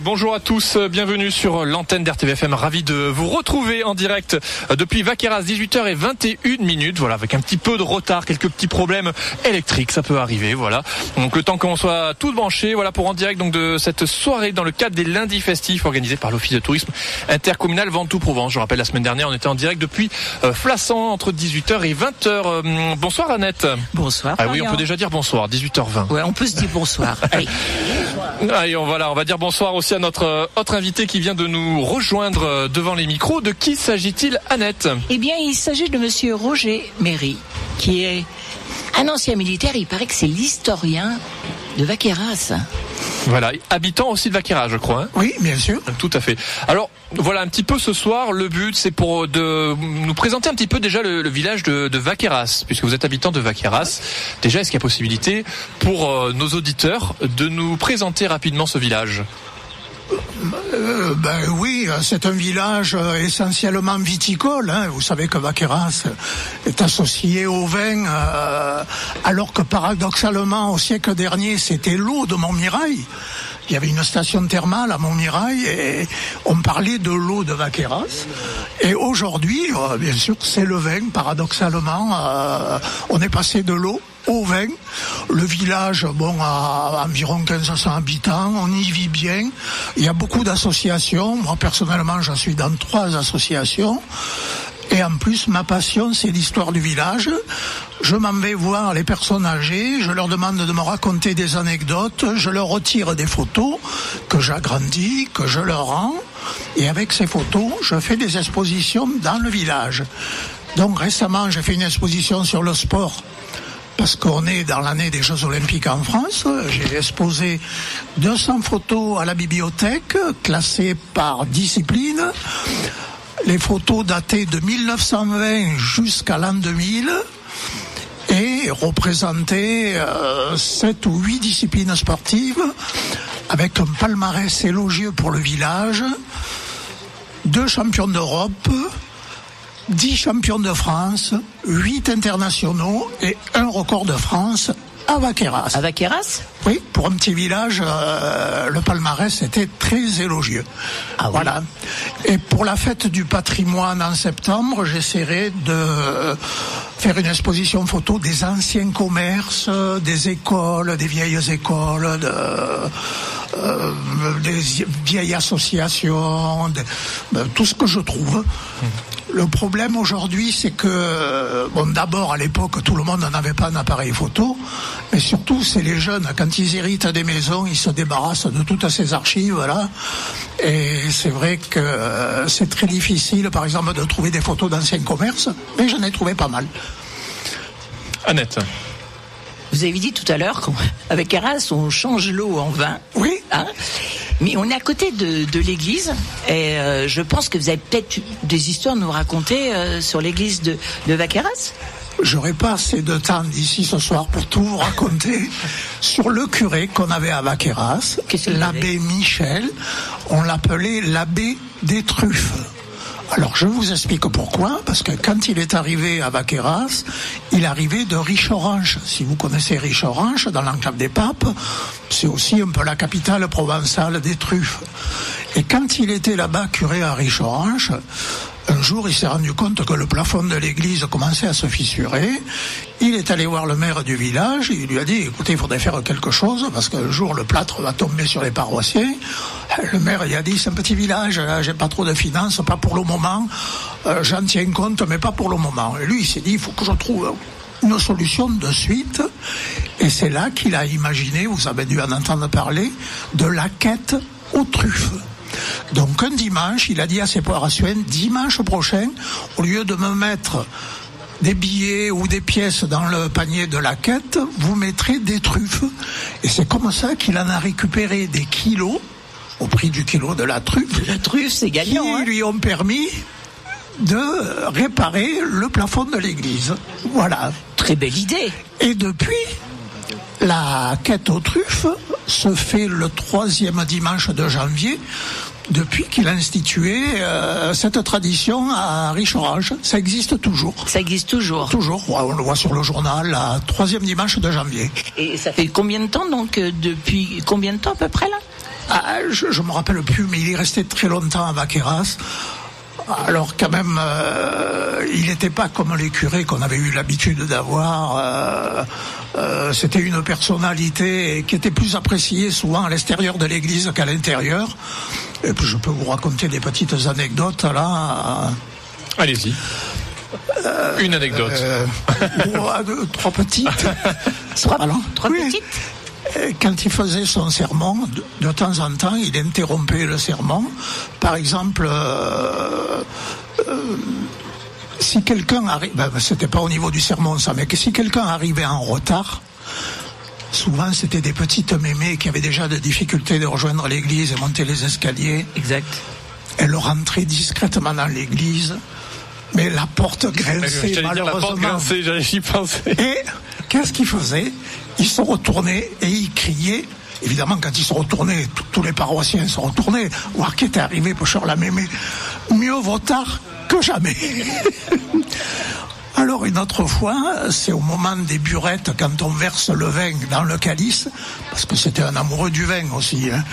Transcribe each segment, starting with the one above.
Bonjour à tous, bienvenue sur l'antenne d'RTVFM, ravi de vous retrouver en direct depuis Vaqueyras, 18h21. Voilà, avec un petit peu de retard, quelques petits problèmes électriques, ça peut arriver, voilà. Donc le temps qu'on soit tous branchés, voilà, pour en direct donc de cette soirée dans le cadre des lundis festifs organisés par l'Office de tourisme intercommunal Ventoux-Provence. Je rappelle, la semaine dernière, on était en direct depuis Flassan entre 18h et 20h. Bonsoir Annette. Bonsoir. Ah oui, on peut déjà dire bonsoir, 18h20. Ouais, on peut se dire bonsoir. Allez. Allez, on va dire bonsoir aussi à notre autre invité qui vient de nous rejoindre devant les micros. De qui s'agit-il, Annette ? Eh bien, il s'agit de monsieur Roger Méry, qui est un ancien militaire. Il paraît que c'est l'historien de Vaqueyras. Voilà, habitant aussi de Vaqueyras, je crois. Hein ? Oui, bien sûr. Tout à fait. Alors, voilà, un petit peu ce soir, le but, c'est pour de nous présenter un petit peu déjà le village de Vaqueyras, puisque vous êtes habitant de Vaqueyras. Déjà, est-ce qu'il y a possibilité pour nos auditeurs de nous présenter rapidement ce village ? Oui, c'est un village essentiellement viticole. Hein. Vous savez que Vaqueyras est associé au vin, alors que paradoxalement, au siècle dernier, c'était l'eau de Montmirail. Il y avait une station thermale à Montmirail et on parlait de l'eau de Vaqueyras. Et aujourd'hui, bien sûr, c'est le vin. Paradoxalement, on est passé de l'eau au vin. Le village, a environ 1500 habitants. On y vit bien. Il y a beaucoup d'associations. Moi, personnellement, je suis dans 3 associations. Et en plus, ma passion, c'est l'histoire du village. Je m'en vais voir les personnes âgées, je leur demande de me raconter des anecdotes, je leur retire des photos que j'agrandis, que je leur rends. Et avec ces photos, je fais des expositions dans le village. Donc récemment, j'ai fait une exposition sur le sport. Parce qu'on est dans l'année des Jeux Olympiques en France. J'ai exposé 200 photos à la bibliothèque, classées par discipline. Les photos datées de 1920 jusqu'à l'an 2000 et représentaient 7 ou 8 disciplines sportives avec un palmarès élogieux pour le village, 2 champions d'Europe, 10 champions de France, 8 internationaux et 1 record de France à Vaqueyras. À Vaqueyras ? Oui, pour un petit village, le palmarès était très élogieux. Ah oui. Voilà. Et pour la fête du patrimoine en septembre, j'essaierai de faire une exposition photo des anciens commerces, des écoles, des vieilles écoles, des vieilles associations, tout ce que je trouve. Le problème aujourd'hui, c'est que, d'abord, à l'époque, tout le monde n'avait pas un appareil photo, mais surtout, c'est les jeunes, quand ils héritent des maisons, ils se débarrassent de toutes ces archives, là. Et c'est vrai que c'est très difficile, par exemple, de trouver des photos d'anciens commerces, mais j'en ai trouvé pas mal. Annette. Vous avez dit tout à l'heure qu'avec Vaqueyras, on change l'eau en vin. Oui. Hein ? Mais on est à côté de l'église et je pense que vous avez peut-être des histoires à nous raconter sur l'église de Vaqueyras. J'aurais pas assez de temps d'ici ce soir pour tout vous raconter sur le curé qu'on avait à Vaqueyras, l'abbé Michel. On l'appelait l'abbé des truffes. Alors je vous explique pourquoi, parce que quand il est arrivé à Vaqueyras, il arrivait de Richeoranche. Si vous connaissez Richeoranche, dans l'enclave des Papes, c'est aussi un peu la capitale provençale des truffes. Et quand il était là-bas curé à Richeoranche, un jour il s'est rendu compte que le plafond de l'église commençait à se fissurer. Il est allé voir le maire du village, il lui a dit, écoutez, il faudrait faire quelque chose, parce qu'un jour le plâtre va tomber sur les paroissiens. Le maire il a dit, c'est un petit village, là, j'ai pas trop de finances, pas pour le moment, j'en tiens compte, mais pas pour le moment. Et lui il s'est dit, il faut que je trouve une solution de suite. Et c'est là qu'il a imaginé, vous avez dû en entendre parler, de la quête aux truffes. Donc un dimanche, il a dit à ses paroissiens, dimanche prochain, au lieu de me mettre des billets ou des pièces dans le panier de la quête, vous mettrez des truffes. Et c'est comme ça qu'il en a récupéré des kilos, au prix du kilo de la truffe. La truffe, c'est gagnant. Qui lui ont permis de réparer le plafond de l'église. Voilà. Très belle idée. Et depuis, la quête aux truffes se fait le 3e dimanche de janvier, depuis qu'il a institué cette tradition à Richeorange. Ça existe toujours. Ça existe toujours. Toujours, on le voit sur le journal, la 3e dimanche de janvier. Et ça fait combien de temps, donc, depuis combien de temps à peu près là ? Je me rappelle plus, mais il est resté très longtemps à Vaqueras. Alors quand même, il n'était pas comme les curés qu'on avait eu l'habitude d'avoir. C'était une personnalité qui était plus appréciée souvent à l'extérieur de l'église qu'à l'intérieur. Et puis je peux vous raconter des petites anecdotes là. Allez-y. Une anecdote. 3 petites. Trois petites. Quand il faisait son sermon, de temps en temps, il interrompait le sermon. Par exemple, si quelqu'un arrive, c'était pas au niveau du sermon ça, mais que si quelqu'un arrivait en retard, souvent c'était des petites mémés qui avaient déjà des difficultés de rejoindre l'église et monter les escaliers. Exact. Elle rentrait discrètement dans l'église, mais la porte grinçait malheureusement. La porte grinçait, j'allais y penser. Et qu'est-ce qu'il faisait? Il se retournait et il criait. Évidemment, quand il se retournait, tous les paroissiens se retournaient, voir qui était arrivé pour faire la mémé. Mieux vaut tard que jamais. Alors, une autre fois, c'est au moment des burettes, quand on verse le vin dans le calice, parce que c'était un amoureux du vin aussi, hein.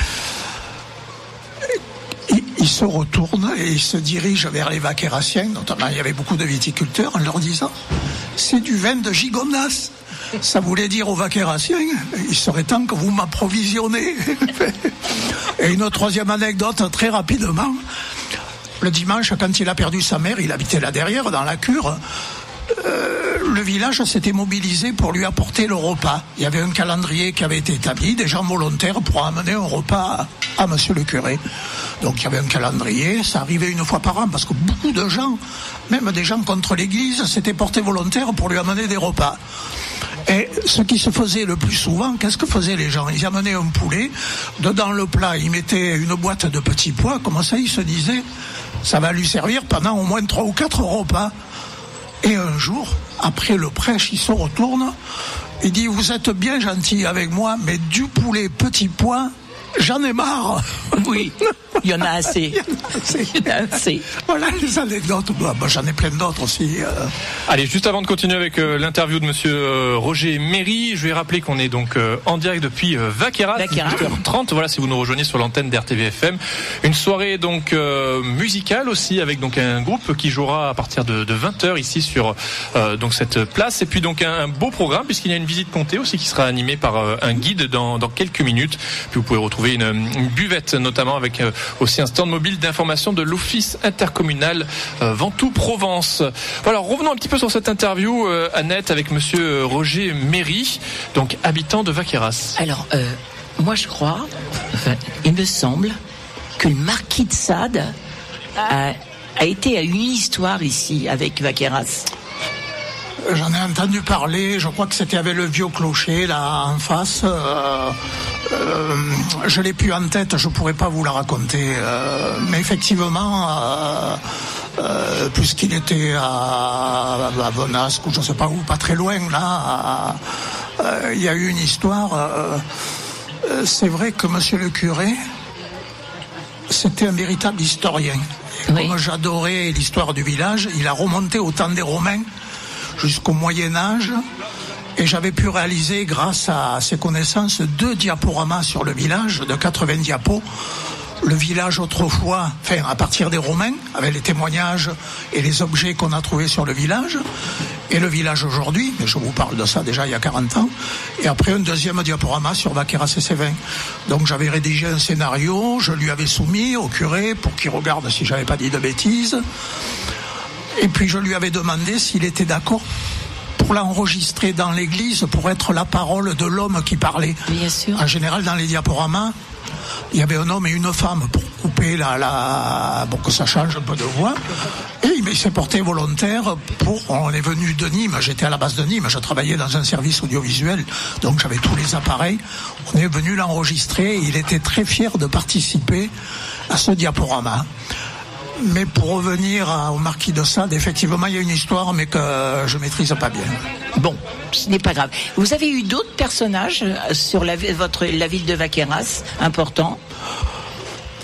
Il se retourne et il se dirige vers les vaquerassiens, notamment il y avait beaucoup de viticulteurs, en leur disant « C'est du vin de Gigondas ». Ça voulait dire aux vaquerassiens, il serait temps que vous m'approvisionnez. Et une troisième anecdote, très rapidement. Le dimanche, quand il a perdu sa mère, il habitait là derrière, dans la cure. Le village s'était mobilisé pour lui apporter le repas. Il y avait un calendrier qui avait été établi, des gens volontaires pour amener un repas à monsieur le curé. Donc il y avait un calendrier, ça arrivait une fois par an, parce que beaucoup de gens, même des gens contre l'église, s'étaient portés volontaires pour lui amener des repas. Et ce qui se faisait le plus souvent, qu'est-ce que faisaient les gens? Ils amenaient un poulet, dedans le plat, ils mettaient une boîte de petits pois, comme ça ils se disaient, ça va lui servir pendant au moins 3 ou 4 repas. Et un jour, après le prêche, il se retourne, il dit, vous êtes bien gentil avec moi, mais du poulet petit pois, j'en ai marre. Oui, il y en a assez. Il y en a assez. Voilà les anecdotes. J'en ai plein d'autres aussi. Allez, juste avant de continuer avec l'interview de monsieur Roger Méry, je vais rappeler qu'on est donc en direct depuis Vaqueras, 18h30. Voilà, si vous nous rejoignez sur l'antenne d'RTVFM. Une soirée donc musicale aussi, avec donc un groupe qui jouera à partir de 20h ici sur donc cette place. Et puis donc un beau programme, puisqu'il y a une visite comptée aussi qui sera animée par un guide dans quelques minutes. Puis vous pouvez retrouver une buvette, notamment avec aussi un stand mobile d'information de l'Office intercommunal Ventoux-Provence. Voilà, revenons un petit peu sur cette interview, Annette, avec monsieur Roger Méry, donc habitant de Vaqueras. Alors, moi je crois, il me semble, que le marquis de Sade a été à une histoire ici avec Vaqueras. J'en ai entendu parler, je crois que c'était avec le vieux clocher là en face. Je l'ai plus en tête, je pourrais pas vous la raconter. Mais effectivement, puisqu'il était à Venasque ou je sais pas où, pas très loin là, il y a eu une histoire. C'est vrai que monsieur le curé, c'était un véritable historien. Oui. Comme j'adorais l'histoire du village, il a remonté au temps des Romains jusqu'au Moyen-Âge, et j'avais pu réaliser, grâce à ses connaissances, 2 diaporamas sur le village, de 80 diapos. Le village autrefois, enfin à partir des Romains, avec les témoignages et les objets qu'on a trouvés sur le village, et le village aujourd'hui, mais je vous parle de ça déjà il y a 40 ans, et après un deuxième diaporama sur Vaqueras et Sévin. Donc j'avais rédigé un scénario, je lui avais soumis au curé pour qu'il regarde si j'avais pas dit de bêtises. Et puis je lui avais demandé s'il était d'accord pour l'enregistrer dans l'église, pour être la parole de l'homme qui parlait. Bien sûr. En général, dans les diaporamas, il y avait un homme et une femme pour couper pour que ça change un peu de voix. Et il s'est porté volontaire on est venu de Nîmes, j'étais à la base de Nîmes, je travaillais dans un service audiovisuel, donc j'avais tous les appareils. On est venu l'enregistrer et il était très fier de participer à ce diaporama. Mais pour revenir au marquis de Sade, effectivement, il y a une histoire, mais que je maîtrise pas bien. Bon, ce n'est pas grave. Vous avez eu d'autres personnages sur la ville de Vaqueras, importants?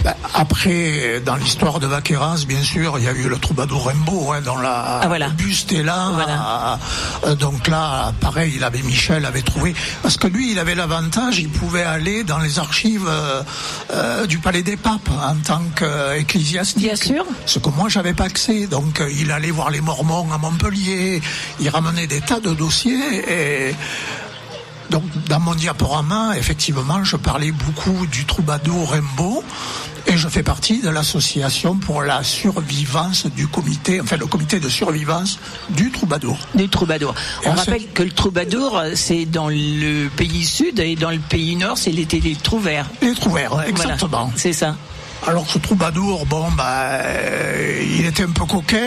Après, dans l'histoire de Vaqueras, bien sûr, il y a eu le troubadour Rimbaud, dont le buste est là. Voilà. Donc là, pareil, Michel avait trouvé, parce que lui, il avait l'avantage, il pouvait aller dans les archives du Palais des Papes en tant qu'ecclésiastique. Bien sûr. Ce que moi, j'avais pas accès. Donc, il allait voir les Mormons à Montpellier, il ramenait des tas de dossiers et... Donc, dans mon diaporama, effectivement, je parlais beaucoup du troubadour Rimbaud et je fais partie de l'association pour la survivance du comité, enfin le comité de survivance du troubadour. Du troubadour. On rappelle que le troubadour, c'est dans le pays sud et dans le pays nord, c'était les trouvères. Les trouvères, exactement. Voilà, c'est ça. Alors ce troubadour, il était un peu coquin,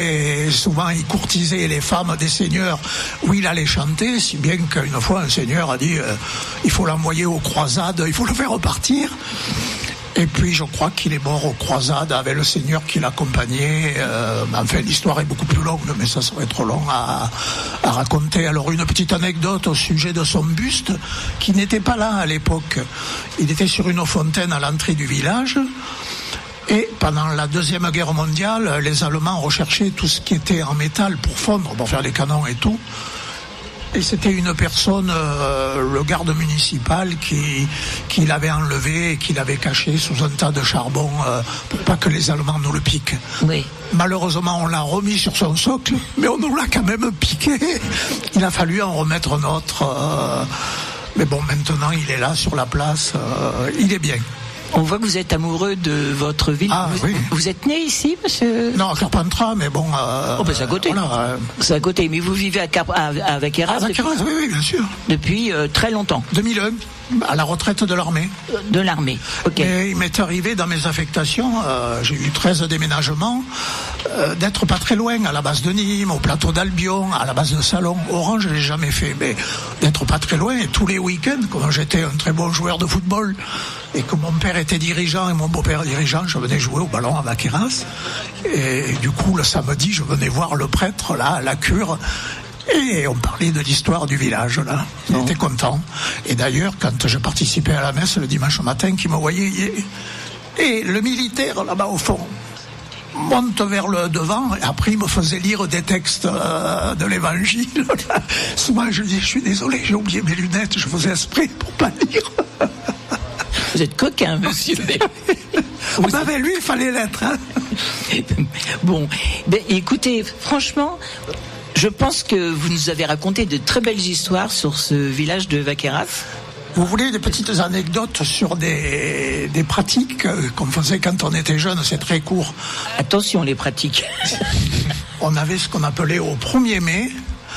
il courtisait les femmes des seigneurs où il allait chanter, si bien qu'une fois un seigneur a dit il faut l'envoyer aux croisades, il faut le faire repartir. Et puis je crois qu'il est mort aux croisades avec le seigneur qui l'accompagnait. Enfin, l'histoire est beaucoup plus longue, mais ça serait trop long à raconter. Alors une petite anecdote au sujet de son buste, qui n'était pas là à l'époque. Il était sur une fontaine à l'entrée du village. Et pendant la Deuxième Guerre mondiale, les Allemands recherchaient tout ce qui était en métal pour fondre, pour faire des canons et tout. Et c'était une personne, le garde municipal, qui l'avait enlevé et qui l'avait caché sous un tas de charbon pour pas que les Allemands nous le piquent. Oui. Malheureusement, on l'a remis sur son socle, mais on nous l'a quand même piqué. Il a fallu en remettre un autre. Mais bon, maintenant, il est là sur la place. Il est bien. On voit que vous êtes amoureux de votre ville. Ah, oui. Vous êtes né ici, monsieur? Non, à Carpentras, mais bon... c'est à côté. Voilà, c'est à côté, mais vous vivez à Vaqueras? À Vaqueras, oui, bien sûr. Depuis très longtemps. 2001, à la retraite de l'armée. De l'armée, ok. Et il m'est arrivé dans mes affectations, j'ai eu 13 déménagements, d'être pas très loin, à la base de Nîmes, au plateau d'Albion, à la base de Salon. Orange, je l'ai jamais fait, mais d'être pas très loin, et tous les week-ends, comme j'étais un très bon joueur de football, et que mon père était dirigeant et mon beau-père dirigeant, je venais jouer au ballon à Vaqueras. Et du coup, le samedi, je venais voir le prêtre, là, à la cure. Et on parlait de l'histoire du village, là. On était content. Et d'ailleurs, quand je participais à la messe le dimanche matin, qui me voyait, et le militaire, là-bas au fond, monte vers le devant, et après il me faisait lire des textes de l'évangile. Souvent, je dis, je suis désolé, j'ai oublié mes lunettes, je faisais exprès pour pas lire. Vous êtes coquin, monsieur. Lui, il fallait l'être. Hein. Bon, écoutez, franchement, je pense que vous nous avez raconté de très belles histoires sur ce village de Vaqueras. Vous voulez des petites anecdotes sur des pratiques qu'on faisait quand on était jeune, c'est très court. Attention, les pratiques. On avait ce qu'on appelait au 1er mai,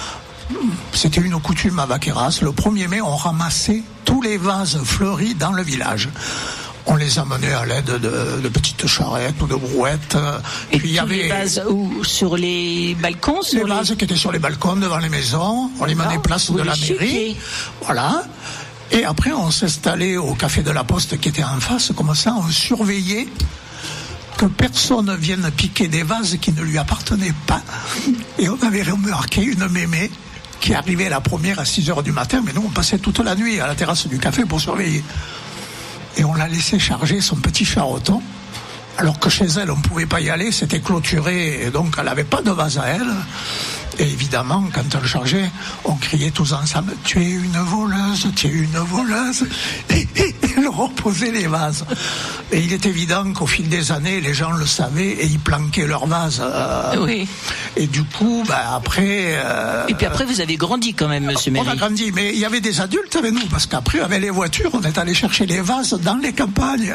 c'était une coutume à Vaqueras, le 1er mai, on ramassait tous les vases fleuris dans le village. On les amenait à l'aide de petites charrettes ou de brouettes. Et puis il y avait les vases où, sur les balcons, les vases qui étaient sur les balcons devant les maisons. On les menait place de la mairie. Voilà. Et après, on s'installait au café de la Poste qui était en face. Comme ça, on surveillait que personne ne vienne piquer des vases qui ne lui appartenaient pas. Et on avait remarqué une mémé qui arrivait la première à 6h du matin, mais nous on passait toute la nuit à la terrasse du café pour surveiller. Et on l'a laissé charger son petit charreton, alors que chez elle on ne pouvait pas y aller, c'était clôturé, et donc elle n'avait pas de vase à elle. Et évidemment, quand on le chargeait, on criait tous ensemble « Tu es une voleuse, tu es une voleuse !» Et elle reposait les vases. Et il est évident qu'au fil des années, les gens le savaient et ils planquaient leurs vases. Oui. Et du coup, après... Et puis après, vous avez grandi quand même, monsieur Méry. On a grandi, mais il y avait des adultes avec nous, parce qu'après, avec les voitures, on est allé chercher les vases dans les campagnes.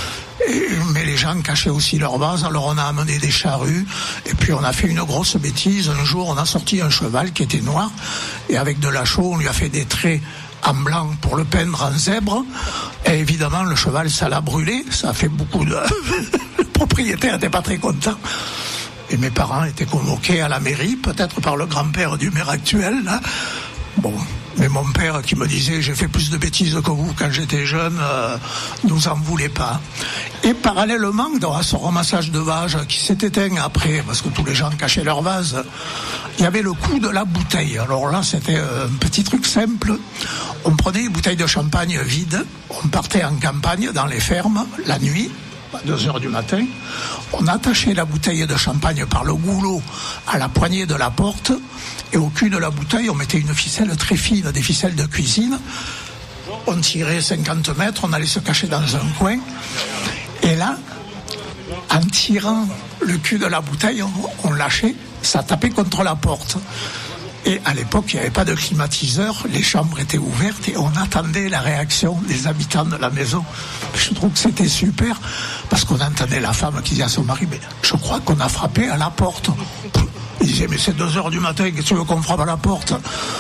Mais les gens cachaient aussi leurs vases, alors on a amené des charrues, et puis on a fait une grosse bêtise. Un jour, on a sorti un cheval qui était noir, et avec de la chaux, on lui a fait des traits en blanc pour le peindre en zèbre, et évidemment, le cheval, ça l'a brûlé, ça a fait beaucoup de... Le propriétaire n'était pas très content. Et mes parents étaient convoqués à la mairie, peut-être par le grand-père du maire actuel, là. Bon, mais mon père qui me disait j'ai fait plus de bêtises que vous quand j'étais jeune, nous en voulait pas. Et parallèlement, dans ce ramassage de vases qui s'est éteint après, parce que tous les gens cachaient leurs vases, il y avait le coup de la bouteille. Alors là, c'était un petit truc simple. On prenait une bouteille de champagne vide, on partait en campagne, dans les fermes, la nuit, à 2h du matin. On attachait la bouteille de champagne par le goulot à la poignée de la porte, et au cul de la bouteille, on mettait une ficelle très fine, des ficelles de cuisine. On tirait 50 mètres, on allait se cacher dans un coin. Et là, en tirant le cul de la bouteille, on lâchait, ça tapait contre la porte. Et à l'époque, il n'y avait pas de climatiseur, les chambres étaient ouvertes et on attendait la réaction des habitants de la maison. Je trouve que c'était super, parce qu'on entendait la femme qui disait à son mari, mais je crois qu'on a frappé à la porte. Il disait, mais c'est 2h du matin, qu'est-ce que tu veux qu'on frappe à la porte?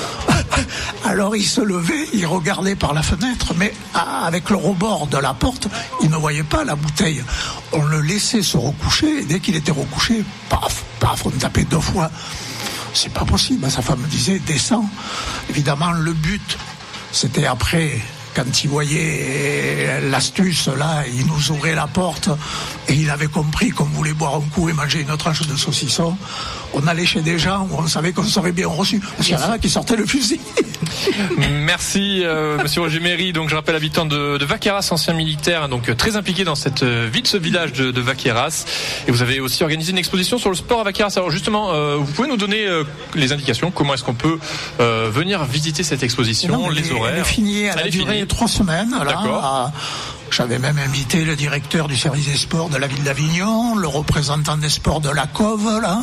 Alors il se levait, il regardait par la fenêtre, mais avec le rebord de la porte, il ne voyait pas la bouteille. On le laissait se recoucher, et dès qu'il était recouché, paf, paf, on tapait 2 fois. C'est pas possible, sa femme disait, descends. Évidemment, le but, c'était après, quand il voyait l'astuce, là, il nous ouvrait la porte, et il avait compris qu'on voulait boire un coup et manger une tranche de saucisson. On allait chez des gens où on savait qu'on serait bien reçu, parce qu'il y en a qui sortaient le fusil. Merci monsieur Roger Méry, donc je rappelle habitant de Vaqueyras, ancien militaire, donc très impliqué dans cette vie de ce village de Vaqueyras, et vous avez aussi organisé une exposition sur le sport à Vaqueyras. Alors justement, vous pouvez nous donner les indications, comment est-ce qu'on peut venir visiter cette exposition, les horaires? Elle est finie, elle a duré 3 semaines. D'accord. J'avais même invité le directeur du service des sports de la ville d'Avignon, le représentant des sports de la Cove, là,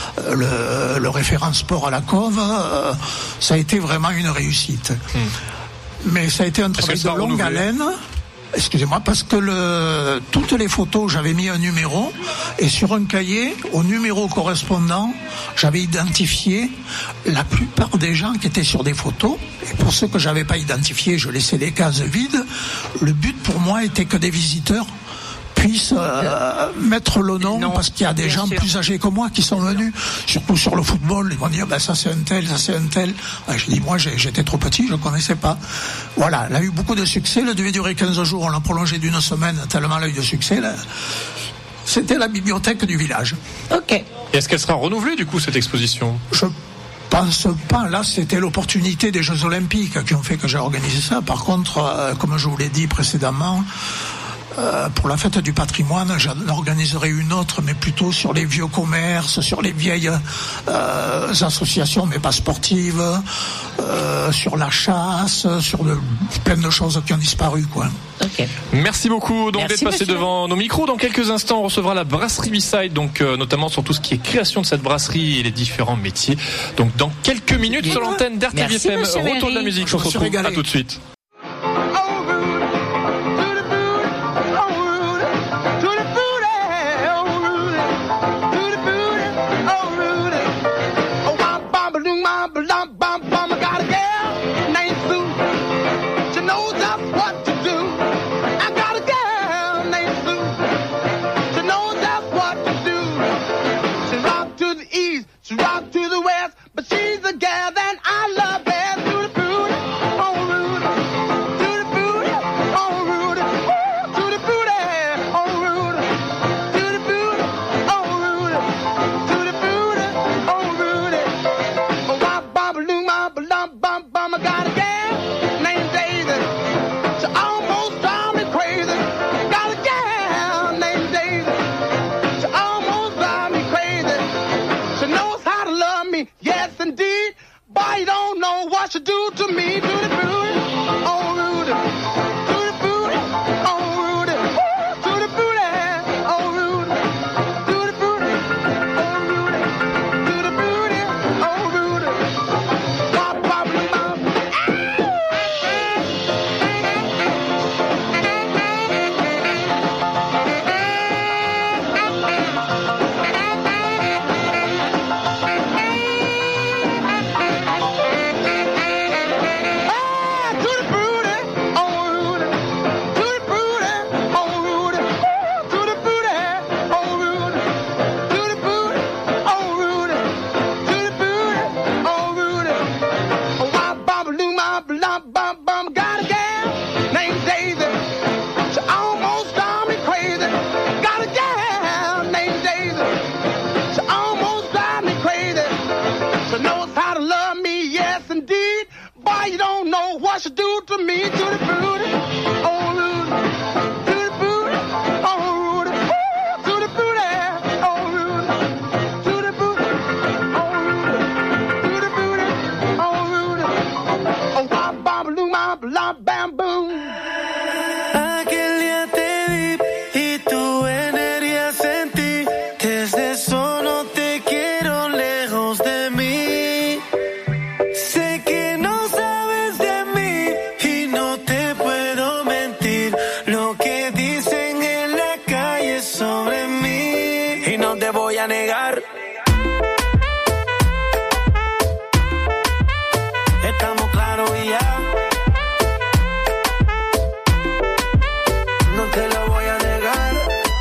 le référent sport à la Cove. Ça a été vraiment une réussite. Mais ça a été un travail de longue haleine. Excusez-moi, parce que toutes les photos, j'avais mis un numéro, et sur un cahier, au numéro correspondant, j'avais identifié la plupart des gens qui étaient sur des photos, et pour ceux que j'avais pas identifiés, je laissais les cases vides. Le but pour moi était que des visiteurs puissent mettre le nom, parce qu'il y a des gens plus âgés que moi qui sont venus, surtout sur le football, ils vont dire ça c'est un tel, ça c'est un tel. J'ai dit moi j'étais trop petit, je connaissais pas. Voilà, elle a eu beaucoup de succès, elle devait durer 15 jours, on l'a prolongé d'1 semaine tellement elle a eu de succès. Là. C'était la bibliothèque du village. Ok. Et est-ce qu'elle sera renouvelée du coup cette exposition? Je pense pas. Là, c'était l'opportunité des Jeux Olympiques qui ont fait que j'ai organisé ça. Par contre, comme je vous l'ai dit précédemment, pour la fête du patrimoine, j'en organiserai une autre, mais plutôt sur les vieux commerces, sur les vieilles associations, mais pas sportives, sur la chasse, sur plein de choses qui ont disparu, quoi. Okay. Merci beaucoup donc d'être passé devant nos micros. Dans quelques instants, on recevra la brasserie B-Side, donc notamment sur tout ce qui est création de cette brasserie et les différents métiers. Donc dans quelques minutes sur l'antenne d'RTVFM, retour de la musique. On se retrouve à tout de suite. To me, to the booty, oh Rudy, to the booty, oh Rudy. voy a negar. Estamos claros y ya. No te lo voy a negar.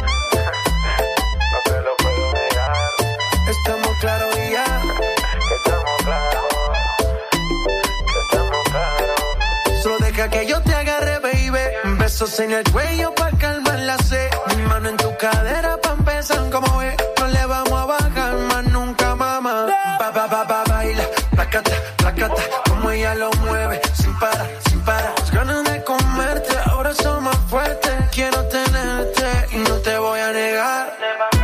No te lo puedo negar. Estamos claros y ya. Estamos claros. Estamos claros. Solo deja que yo te agarre, baby. Besos en el cuello pa' calmar la sed. Mi mano en tu cadera pa' empezar como es. No le vamos a bajar más nunca, mamá. Baila, placata, placata. Como ella lo mueve, sin parar, sin parar. Las ganas de comerte, ahora son más fuertes. Quiero tenerte y no te voy a negar.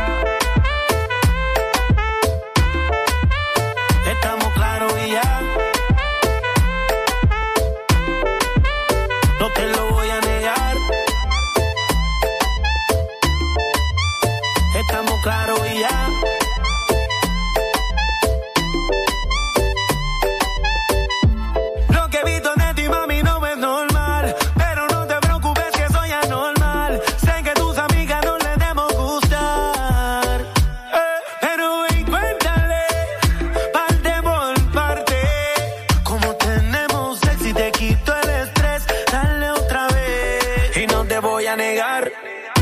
Estamos claros y ya. No te lo voy a negar. Estamos claros y ya. Lo que he visto de ti, mami, no es normal. Pero no te preocupes que soy anormal. Sé que tus amigas no les debemos gustar. Pero ven, cuéntale, parte por parte. Como tenemos sexo y te quito el estrés. Dale otra vez. Y no te voy a negar.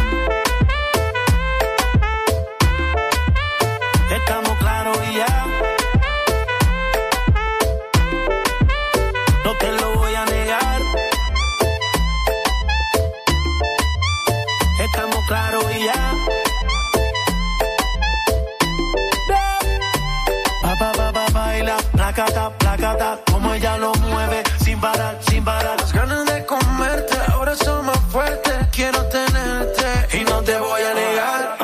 Estamos claros y ya. No te lo voy a negar. Estamos claros y ya. Baila, placata, placata. Como ella lo mueve, sin parar, sin parar. Las ganas de comerte, ahora son más fuertes. Quiero tenerte y no te voy a negar.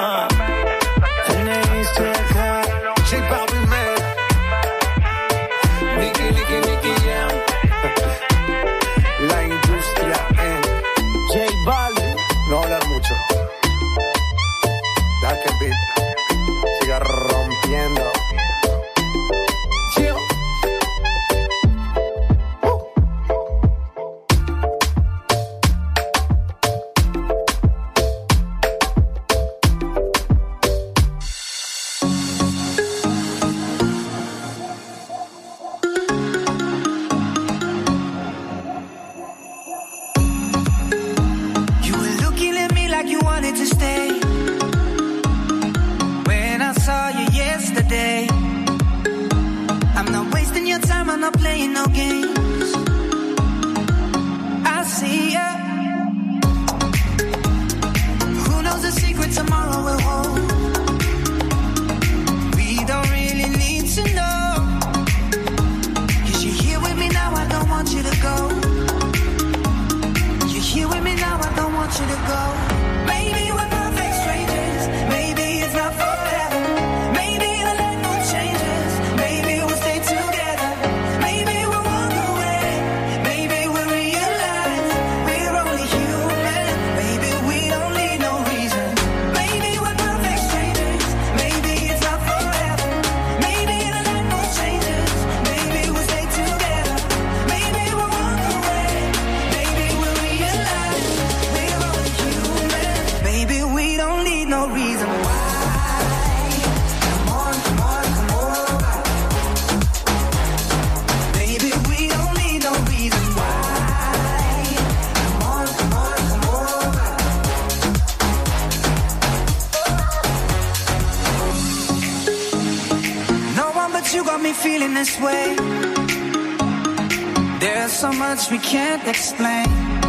La industria en J Balvin. No hablar mucho. Deja que el beat siga rompiendo. Chill. You were looking at me like you wanted to stay. When I saw you yesterday, I'm not wasting your time, I'm not playing no games. I see ya. Who knows the secret tomorrow will hold? We don't really need to know. 'Cause you're here with me now, I don't want you to go. You're here with me now, I don't want you to go. Maybe we're perfect strangers. Maybe it's not forever. Maybe the light won't change us. Maybe we'll stay together. Maybe we'll walk away. Maybe we'll realize we're only human. Maybe we don't need no reason. Maybe we're perfect strangers. Maybe it's not forever. Maybe the light won't change us. Maybe we'll stay together. Maybe we'll walk away. Maybe we'll realize we're only human. Maybe we don't need no reason why. Come on, come on, come over. Maybe we don't need no reason why. Come on, come on, come over. No one but you got me feeling this way. There's so much we can't explain.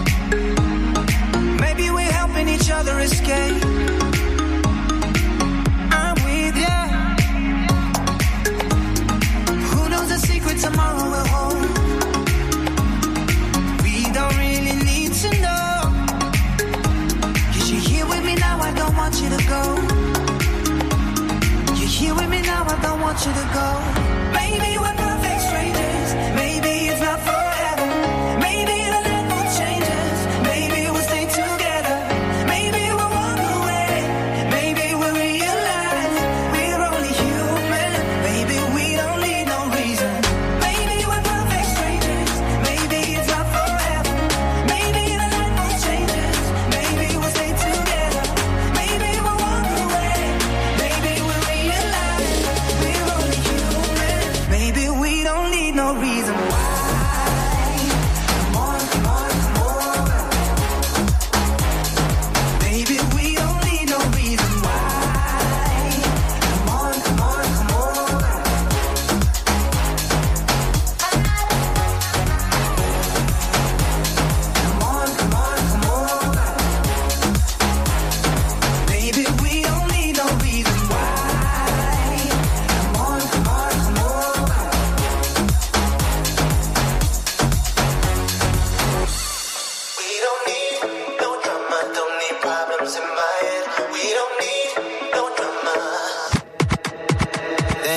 Maybe we're helping each other escape. I'm with ya. Who knows the secret tomorrow will hold? We don't really need to know. 'Cause you're here with me now, I don't want you to go. You're here with me now, I don't want you to go. Maybe we're perfect strangers. Maybe it's not forever. Maybe the light won't change us. Maybe we'll stay together. Maybe we'll walk away. Maybe we'll realize we're only human. Maybe we don't need no reason. Maybe we're perfect strangers. Maybe it's not forever. Maybe the light won't change us. Maybe we'll stay together. Maybe we'll walk away. Maybe we'll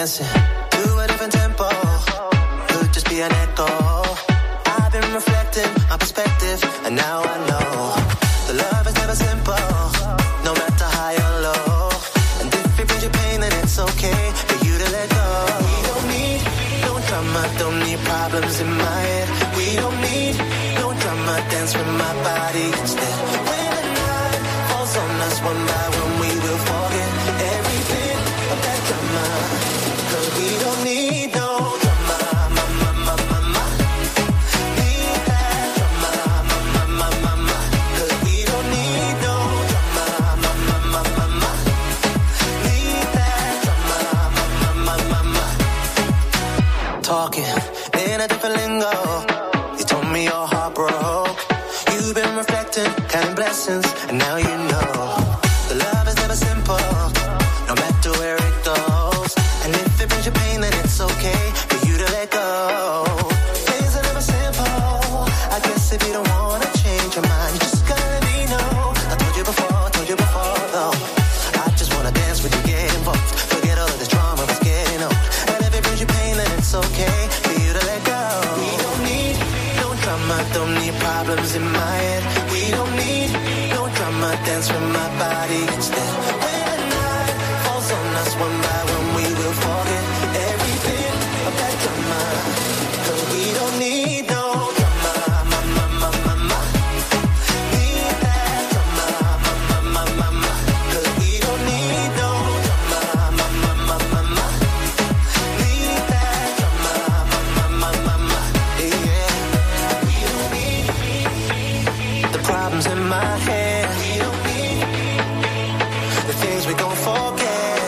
dancing to a different tempo. Could just be an echo. I've been reflecting on perspective, and now I know the love is never simple, no matter high or low. And if it brings you pain, then it's okay for you to let go. We don't need no drama, don't need problems in my head. We don't need no drama, dance with my body instead. When the night falls on us one by one, we will forget every bit of that drama. 'Cause we don't need no drama, mama, mama, mama. Need that drama, mama, mama, mama. 'Cause we don't need no drama, mama, mama, mama. Need that drama, mama, mama, mama. Talking in a different lingo. You told me your heart broke. You've been reflecting, counting blessings, and now you know the love is never simple, no matter where it goes. And if it brings you pain, then it's okay for you to let go. Things are never simple. I guess if you don't wanna change your mind, you just gotta let me know. I told you before, though. I just wanna dance with you, get involved. Forget all of this drama, it's getting old. And if it brings you pain, then it's okay for you to let go. We don't need no drama, don't need problems in my head. We don't need no drama, dance with my body instead. When the night falls on us one by one, we will forget every bit of that drama. 'Cause we don't need no drama, mama, mama, mama. Need that drama, mama, mama, mama. 'Cause we don't need no drama, mama, mama, mama. Need that drama, mama, mama, mama. Yeah. We don't need the problems in my head. We don't need the things we gon' forget.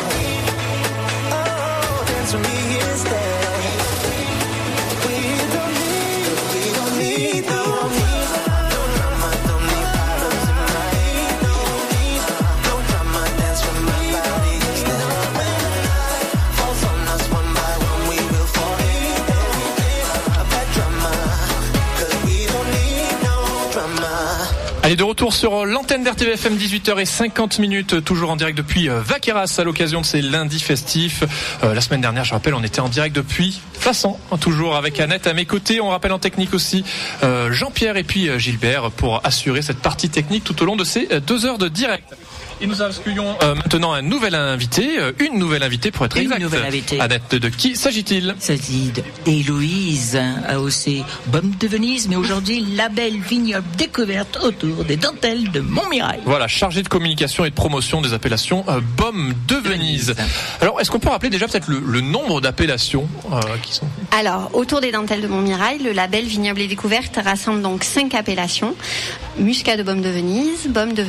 Oh, dance with me instead. We don't need no drama, don't need problems in my head. No drama, dance with my body instead. When the night falls on us one by one, we will forget every bit of that drama. 'Cause we don't need no drama. Allez, de retour sur l'antenne d'RTVFM, 18h50, toujours en direct depuis Vaqueras à l'occasion de ces lundis festifs. La semaine dernière, je rappelle, on était en direct depuis Fassan, toujours avec Annette à mes côtés. On rappelle en technique aussi Jean-Pierre et puis Gilbert pour assurer cette partie technique tout au long de ces 2 heures de direct. Et nous accueillons maintenant une nouvelle invitée pour être exact. Une nouvelle invitée. Annette, de qui s'agit-il? Il s'agit d'Héloïse, AOC Baume de Venise, mais aujourd'hui label vignoble découverte autour des dentelles de Montmirail. Voilà, chargée de communication et de promotion des appellations Baume de Venise. Alors, est-ce qu'on peut rappeler déjà peut-être le nombre d'appellations qui sont... Alors, autour des dentelles de Montmirail, le label Vignoble et Découverte rassemble donc 5 appellations. Muscat de Baume de Venise,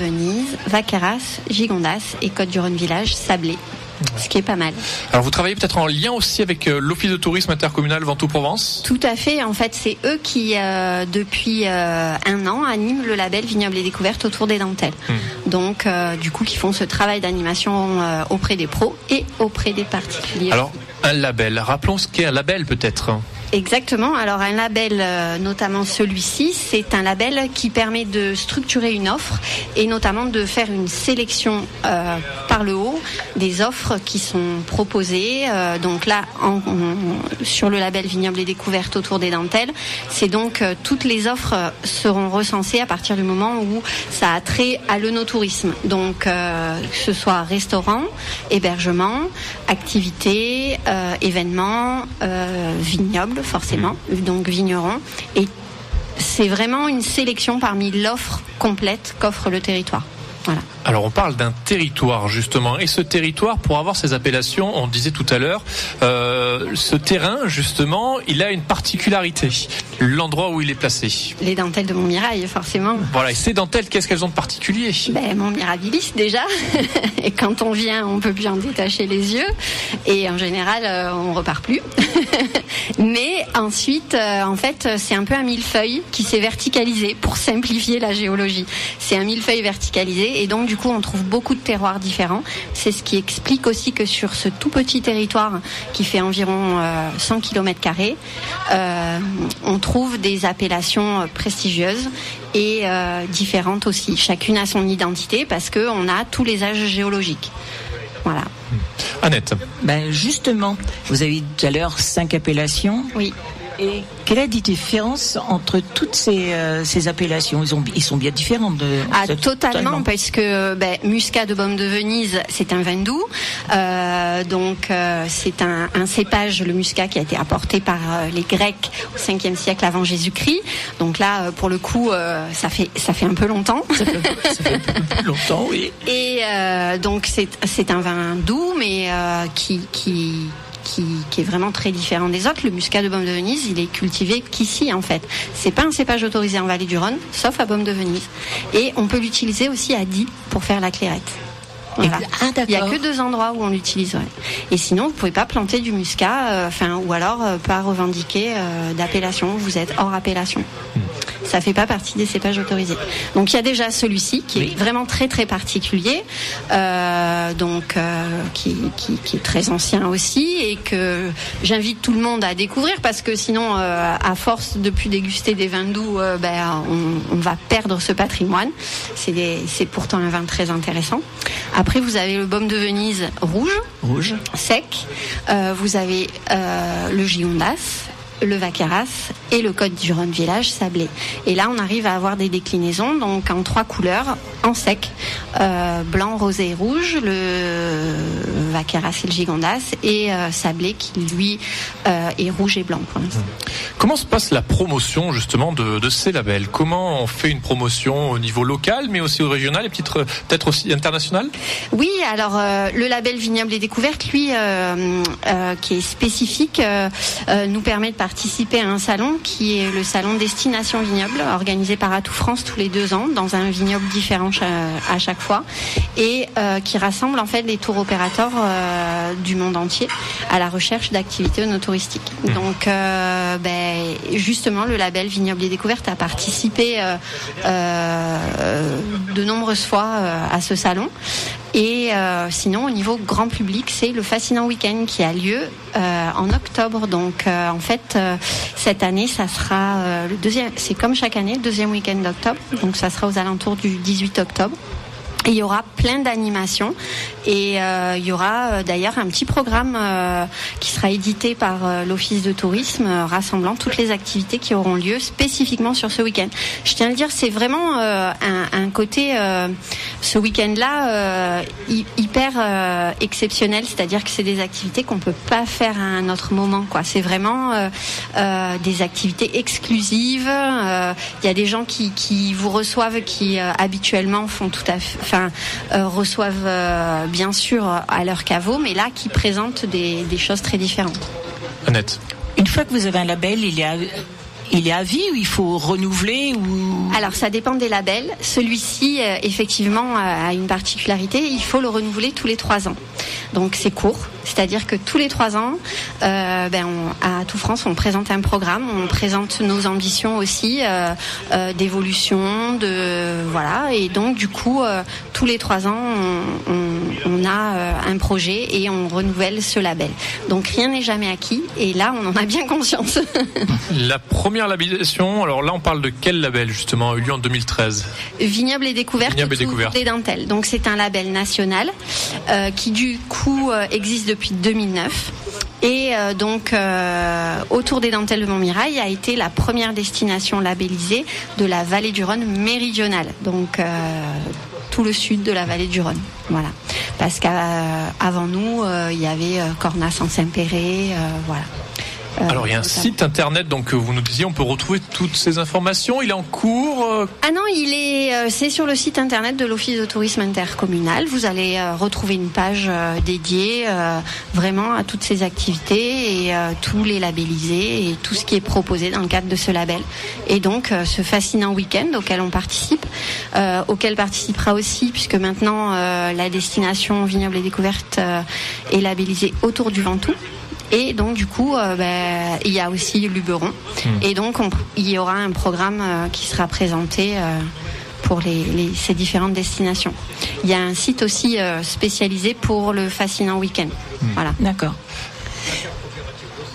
Vaqueras, Gigondas et Côte-du-Rhône Village, Sablé. Ce qui est pas mal. Alors vous travaillez peut-être en lien aussi avec l'Office de tourisme intercommunal Ventoux-Provence ? Tout à fait. En fait, c'est eux qui, depuis 1 an, animent le label Vignoble et Découverte autour des dentelles. Donc, du coup, qui font ce travail d'animation auprès des pros et auprès des particuliers. Alors, un label. Rappelons ce qu'est un label peut-être. Exactement. Alors un label, notamment celui-ci, c'est un label qui permet de structurer une offre et notamment de faire une sélection par le haut des offres qui sont proposées. Donc là, sur le label Vignoble et Découverte autour des dentelles, c'est donc toutes les offres seront recensées à partir du moment où ça a trait à l'œnotourisme. Donc que ce soit restaurant, hébergement, activités, événements, vignobles forcément, donc vignerons, et c'est vraiment une sélection parmi l'offre complète qu'offre le territoire. Voilà. Alors on parle d'un territoire justement, et ce territoire, pour avoir ces appellations, on disait tout à l'heure, ce terrain justement, il a une particularité, l'endroit où il est placé. Les dentelles de Montmirail, forcément. Voilà, et ces dentelles, qu'est-ce qu'elles ont de particulier ? Montmirabilis déjà, et quand on vient, on peut plus en détacher les yeux, et en général, on repart plus. Mais ensuite, en fait, c'est un peu un millefeuille qui s'est verticalisé pour simplifier la géologie. C'est un millefeuille verticalisé, et donc du coup, on trouve beaucoup de terroirs différents. C'est ce qui explique aussi que sur ce tout petit territoire qui fait environ 100 km², on trouve des appellations prestigieuses et différentes aussi. Chacune a son identité parce qu'on a tous les âges géologiques. Voilà. Annette. Ben justement, vous avez dit tout à l'heure 5 appellations. Oui. Et quelle est la différence entre toutes ces appellations? Ils sont bien différents totalement, parce que Muscat de Baume de Venise, c'est un vin doux. C'est un cépage, le Muscat, qui a été apporté par les Grecs au 5e siècle avant Jésus-Christ. Donc là, pour le coup, ça fait un peu longtemps. Ça fait un peu plus longtemps, oui. Et donc c'est un vin doux, mais qui est vraiment très différent des autres. Le Muscat de Baume de Venise, il est cultivé qu'ici, en fait. C'est pas un cépage autorisé en Vallée du Rhône, sauf à Baume de Venise. Et on peut l'utiliser aussi à Die pour faire la clairette. Voilà. Il n'y a que 2 endroits où on l'utilise. Ouais. Et sinon, vous pouvez pas planter du muscat, ou alors pas revendiquer d'appellation. Vous êtes hors appellation. Ça fait pas partie des cépages autorisés. Donc il y a déjà celui-ci qui est vraiment très très particulier, qui est très ancien aussi, et que j'invite tout le monde à découvrir, parce que sinon, à force de plus déguster des vins doux, on va perdre ce patrimoine. C'est pourtant un vin très intéressant. Après, vous avez le Baume de Venise rouge, sec. Vous avez le Gigondas, le Vaqueras et le Côte du Rhône Village sablé. Et là, on arrive à avoir des déclinaisons, donc en 3 couleurs, en sec, blanc, rosé et rouge, le Vaqueras et le Gigondas, et sablé qui, lui, est rouge et blanc pour l'instant. Comment se passe la promotion justement de ces labels? Comment on fait une promotion au niveau local, mais aussi au régional, et peut-être aussi international? Oui, alors le label Vignoble et Découverte, lui, qui est spécifique, nous permet de participer à un salon qui est le salon Destination Vignoble, organisé par Atout France tous les 2 ans, dans un vignoble différent à chaque fois, et qui rassemble en fait les tours opérateurs du monde entier à la recherche d'activités onotouristiques. Donc justement, le label Vignoble et Découverte a participé de nombreuses fois à ce salon. Et sinon, au niveau grand public, c'est le Fascinant Week-end qui a lieu en octobre. Donc en fait, cette année, ça sera le deuxième. C'est comme chaque année, le 2e week-end d'octobre. Donc ça sera aux alentours du 18 octobre. Et il y aura plein d'animations, et il y aura d'ailleurs un petit programme qui sera édité par l'Office de tourisme, rassemblant toutes les activités qui auront lieu spécifiquement sur ce week-end. Je tiens à le dire, c'est vraiment un côté, ce week-end-là, hyper exceptionnel, c'est-à-dire que c'est des activités qu'on peut pas faire à un autre moment, quoi. C'est vraiment des activités exclusives. Il y a des gens qui vous reçoivent, qui habituellement font tout à fait, reçoivent bien sûr à leur caveau, mais là qui présentent des choses très différentes. Annette. Une fois que vous avez un label, il est à vie ou il faut renouveler ou... Alors ça dépend des labels. Celui-ci effectivement a une particularité, il faut le renouveler tous les 3 ans. Donc c'est court, c'est-à-dire que tous les 3 ans, à Atout France, on présente un programme, on présente nos ambitions aussi d'évolution, et donc du coup tous les 3 ans, on a un projet et on renouvelle ce label. Donc rien n'est jamais acquis, et là on en a bien conscience. La première labellisation, alors là on parle de quel label justement, a eu lieu en 2013? Vignoble et Découverte, Tour des Dentelles. Donc c'est un label national qui du coup existe depuis 2009. Et Autour des Dentelles de Montmirail a été la première destination labellisée de la Vallée du Rhône méridionale. Donc tout le sud de la Vallée du Rhône. Voilà. Parce qu'avant nous, il y avait Cornas en Saint-Péret, voilà. Alors il y a un site internet, donc vous nous disiez, on peut retrouver toutes ces informations. Il est en cours Ah non, c'est sur le site internet de l'Office de tourisme intercommunal. Vous allez retrouver une page dédiée vraiment à toutes ces activités et tous les labellisés et tout ce qui est proposé dans le cadre de ce label. Et donc ce fascinant week-end auquel on participe, auquel participera aussi, puisque maintenant la destination Vignoble et Découverte est labellisée Autour du Ventoux. Et donc du coup, il y a aussi Luberon. Et donc il y aura un programme qui sera présenté pour ces différentes destinations. Il y a un site aussi spécialisé pour le fascinant week-end. Voilà. D'accord.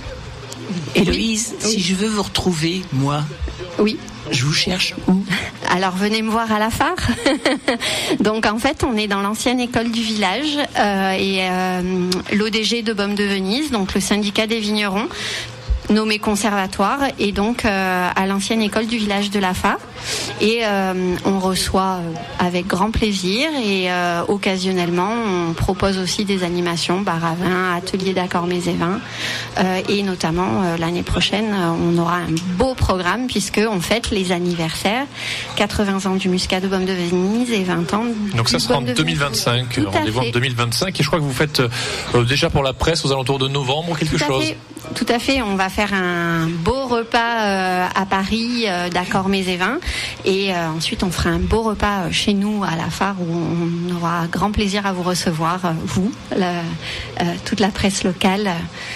Héloïse, si je veux vous retrouver, moi, oui, je vous cherche où? Alors venez me voir à la Phare. Donc en fait, on est dans l'ancienne école du village et l'ODG de Baume de Venise, donc le syndicat des vignerons, nommé conservatoire, et donc à l'ancienne école du village de la Phare. Et on reçoit avec grand plaisir et occasionnellement on propose aussi des animations, bar à vin, atelier d'accord mets et vins, et notamment l'année prochaine on aura un beau programme puisque on fête les anniversaires, 80 ans du muscat de Baume de Venise et 20 ans donc ça sera en 2025, rendez-vous en 2025, et je crois que vous faites déjà pour la presse aux alentours de novembre quelque chose. Tout à fait, on va faire un beau repas à Paris d'accord mets et vins, et ensuite on fera un beau repas chez nous à la Phare où on aura grand plaisir à vous recevoir, vous, toute la presse locale,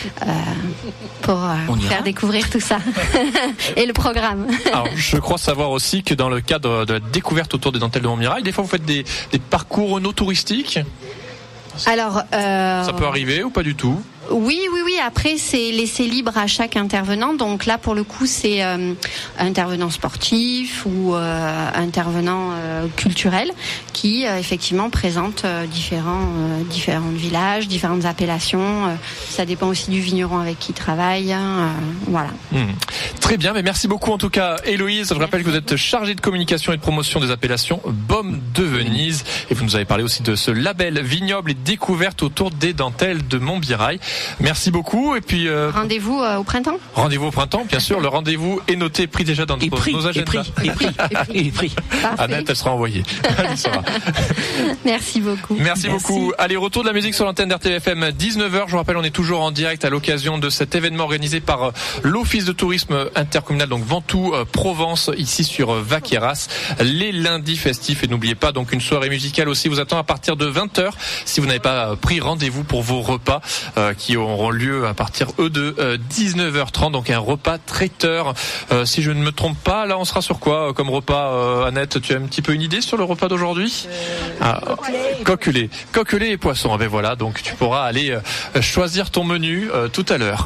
pour faire découvrir tout ça et le programme. Alors je crois savoir aussi que dans le cadre de la découverte autour des dentelles de Montmirail, des fois vous faites des parcours renaud-touristiques. Alors ça peut arriver ou pas du tout? Oui. Après, c'est laissé libre à chaque intervenant. Donc là, pour le coup, c'est intervenant sportif ou intervenant culturel qui effectivement présente différents villages, différentes appellations. Ça dépend aussi du vigneron avec qui il travaille. Voilà. Très bien, mais merci beaucoup en tout cas, Héloïse. Je rappelle que vous êtes chargée de communication et de promotion des appellations Baume de Venise, et vous nous avez parlé aussi de ce label vignoble et découverte autour des dentelles de Montmirail. Merci beaucoup, et puis rendez-vous au printemps. Rendez-vous au printemps, bien sûr. Le rendez-vous est noté, pris déjà dans nos agendas. Et pris. Annette, elle sera envoyée. Elle sera. Merci beaucoup. Merci beaucoup. Allez, retour de la musique sur l'antenne d'RTVFM, 19h. Je vous rappelle, on est toujours en direct à l'occasion de cet événement organisé par l'Office de tourisme intercommunal, donc Ventoux Provence, ici sur Vaqueras, les lundis festifs. Et n'oubliez pas, donc une soirée musicale aussi vous attend à partir de 20h. Si vous n'avez pas pris rendez-vous pour vos repas qui auront lieu à partir de 19h30, donc un repas traiteur. Si je ne me trompe pas, là on sera sur quoi comme repas, Annette? Tu as un petit peu une idée sur le repas d'aujourd'hui? Coquelé et poisson. Ben voilà, donc tu pourras aller choisir ton menu tout à l'heure.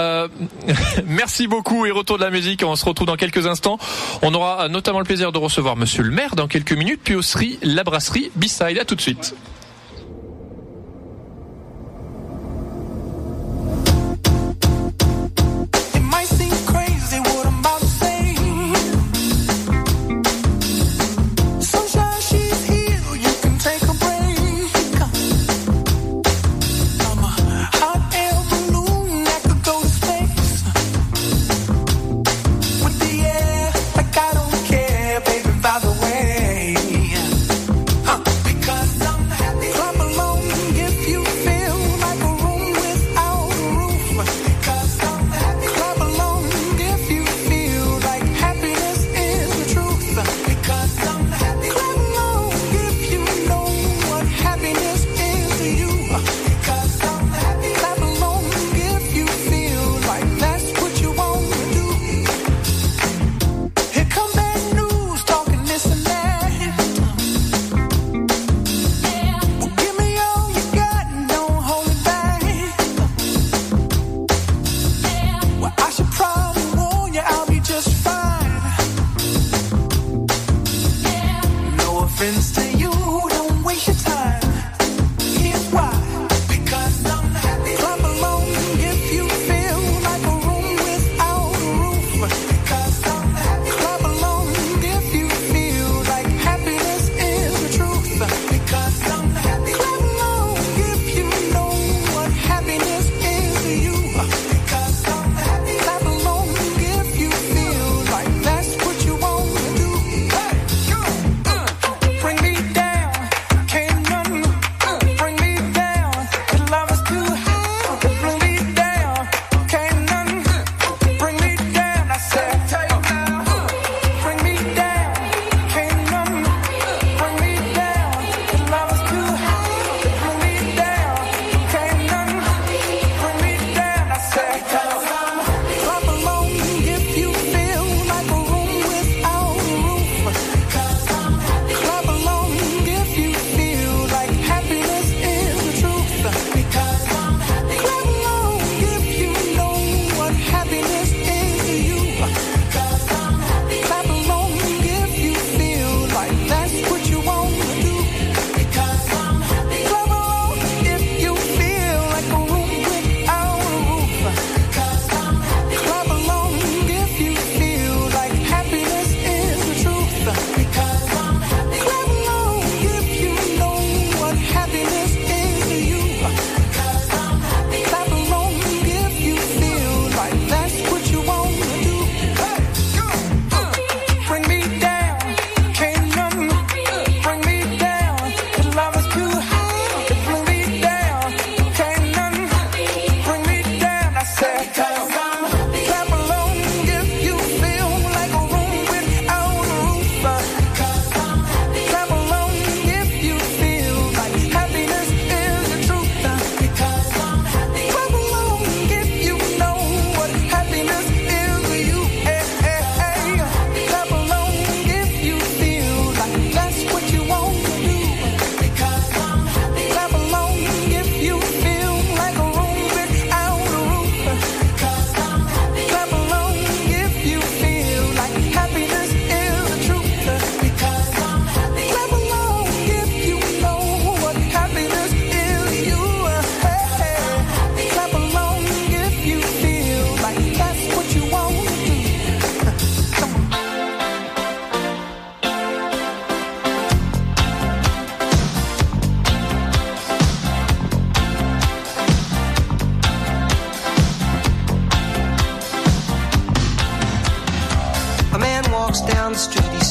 Merci beaucoup, et retour de la musique. On se retrouve dans quelques instants. On aura notamment le plaisir de recevoir Monsieur le maire dans quelques minutes, puis aussi la brasserie B-Side. À tout de suite. Because I'm happy.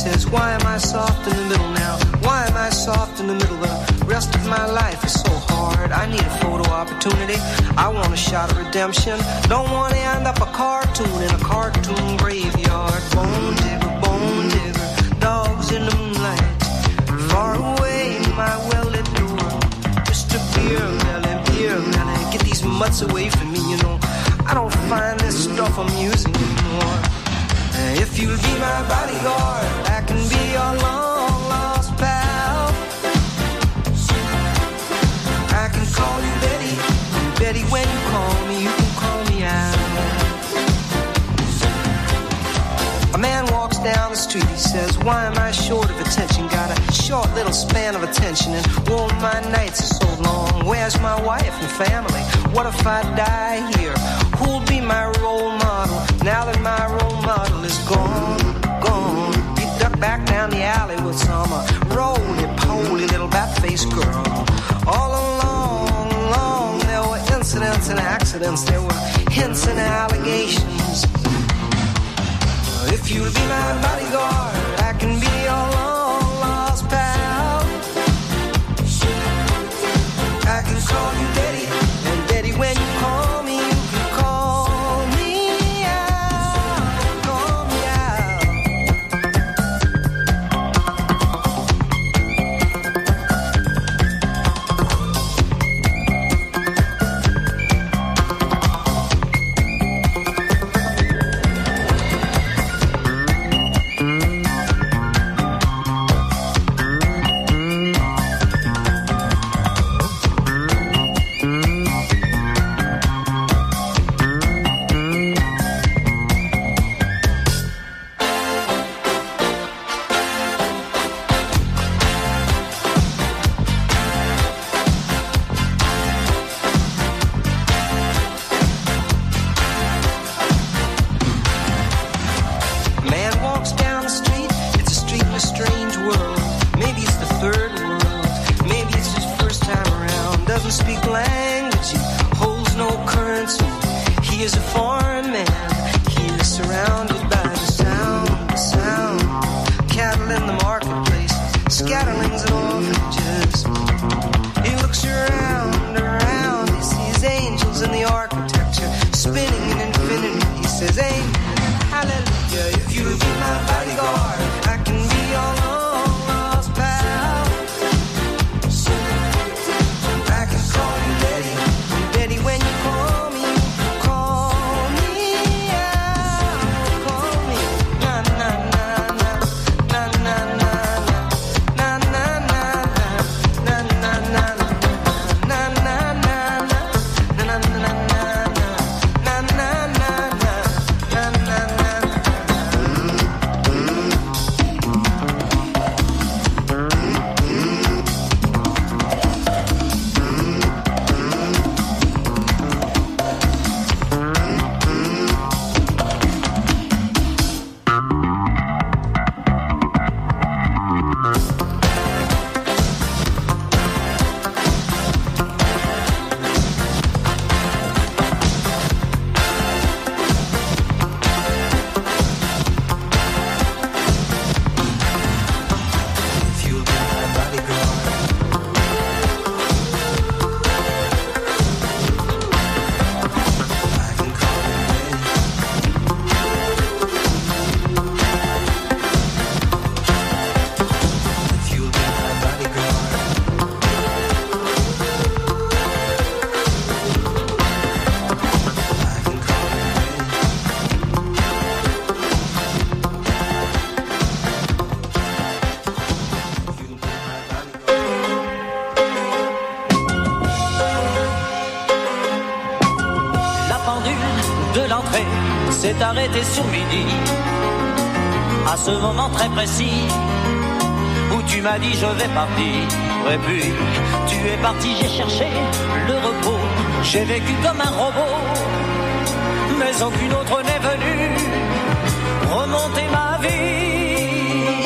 says, why am I soft in the middle now? Why am I soft in the middle? The rest of my life is so hard. I need a photo opportunity. I want a shot of redemption. Don't want to end up a cartoon in a cartoon graveyard. Bone digger, dogs in the moonlight. Far away, my well-lit door. Mr. Beer Melly, get these mutts away from me, you know. I don't find this stuff amusing anymore. If you'll be my bodyguard, I can be your long-lost pal. I can call you Betty, Betty, when you call me, you can call me out. A man walks down the street, he says, why am I short of attention? Got a short little span of attention, and oh, my nights are so long. Where's my wife and family? What if I die here? Who'll be my role model now that my role model is gone? You duck back down the alley with some roly-poly little bat-faced girl. All along, there were incidents and accidents, there were hints and allegations. If you'll be my bodyguard, I can be your long-lost pal. I can call you Daddy, and Daddy, when you call me, you can call me out, call me out. s'est arrêté sur midi, à ce moment très précis, où tu m'as dit je vais partir, et puis tu es parti, j'ai cherché le repos, j'ai vécu comme un robot, mais aucune autre n'est venue remonter ma vie.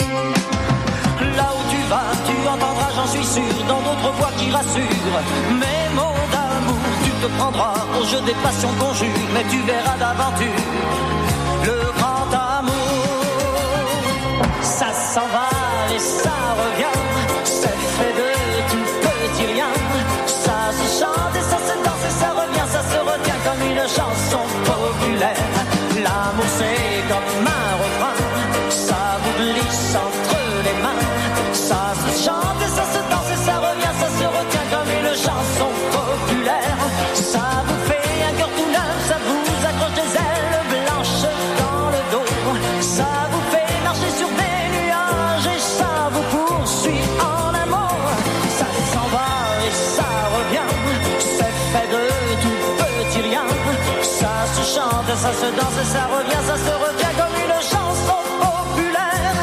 Là où tu vas, tu entendras, j'en suis sûr, dans d'autres voix qui rassurent, mais mon d'amour, tu te prendras au jeu des passions conjures, mais tu verras d'aventure le grand amour. Ça s'en va et ça revient. C'est fait de tout petit rien. Ça se chante et ça se danse et ça revient. Ça se retient comme une chanson populaire. L'amour c'est comme un refrain. Ça vous glisse entre les mains. Ça se chante et ça se danse et ça revient. Ça se retient comme une chanson populaire. Ça vous fait un cœur tout neuf. Ça vous accroche des ailes blanches dans le dos. Ça vous fait marcher sur des nuages et ça vous poursuit en amour. Ça s'en va et ça revient. C'est fait de tout petit rien. Ça se chante et ça se danse et ça revient. Ça se retient comme une chanson populaire.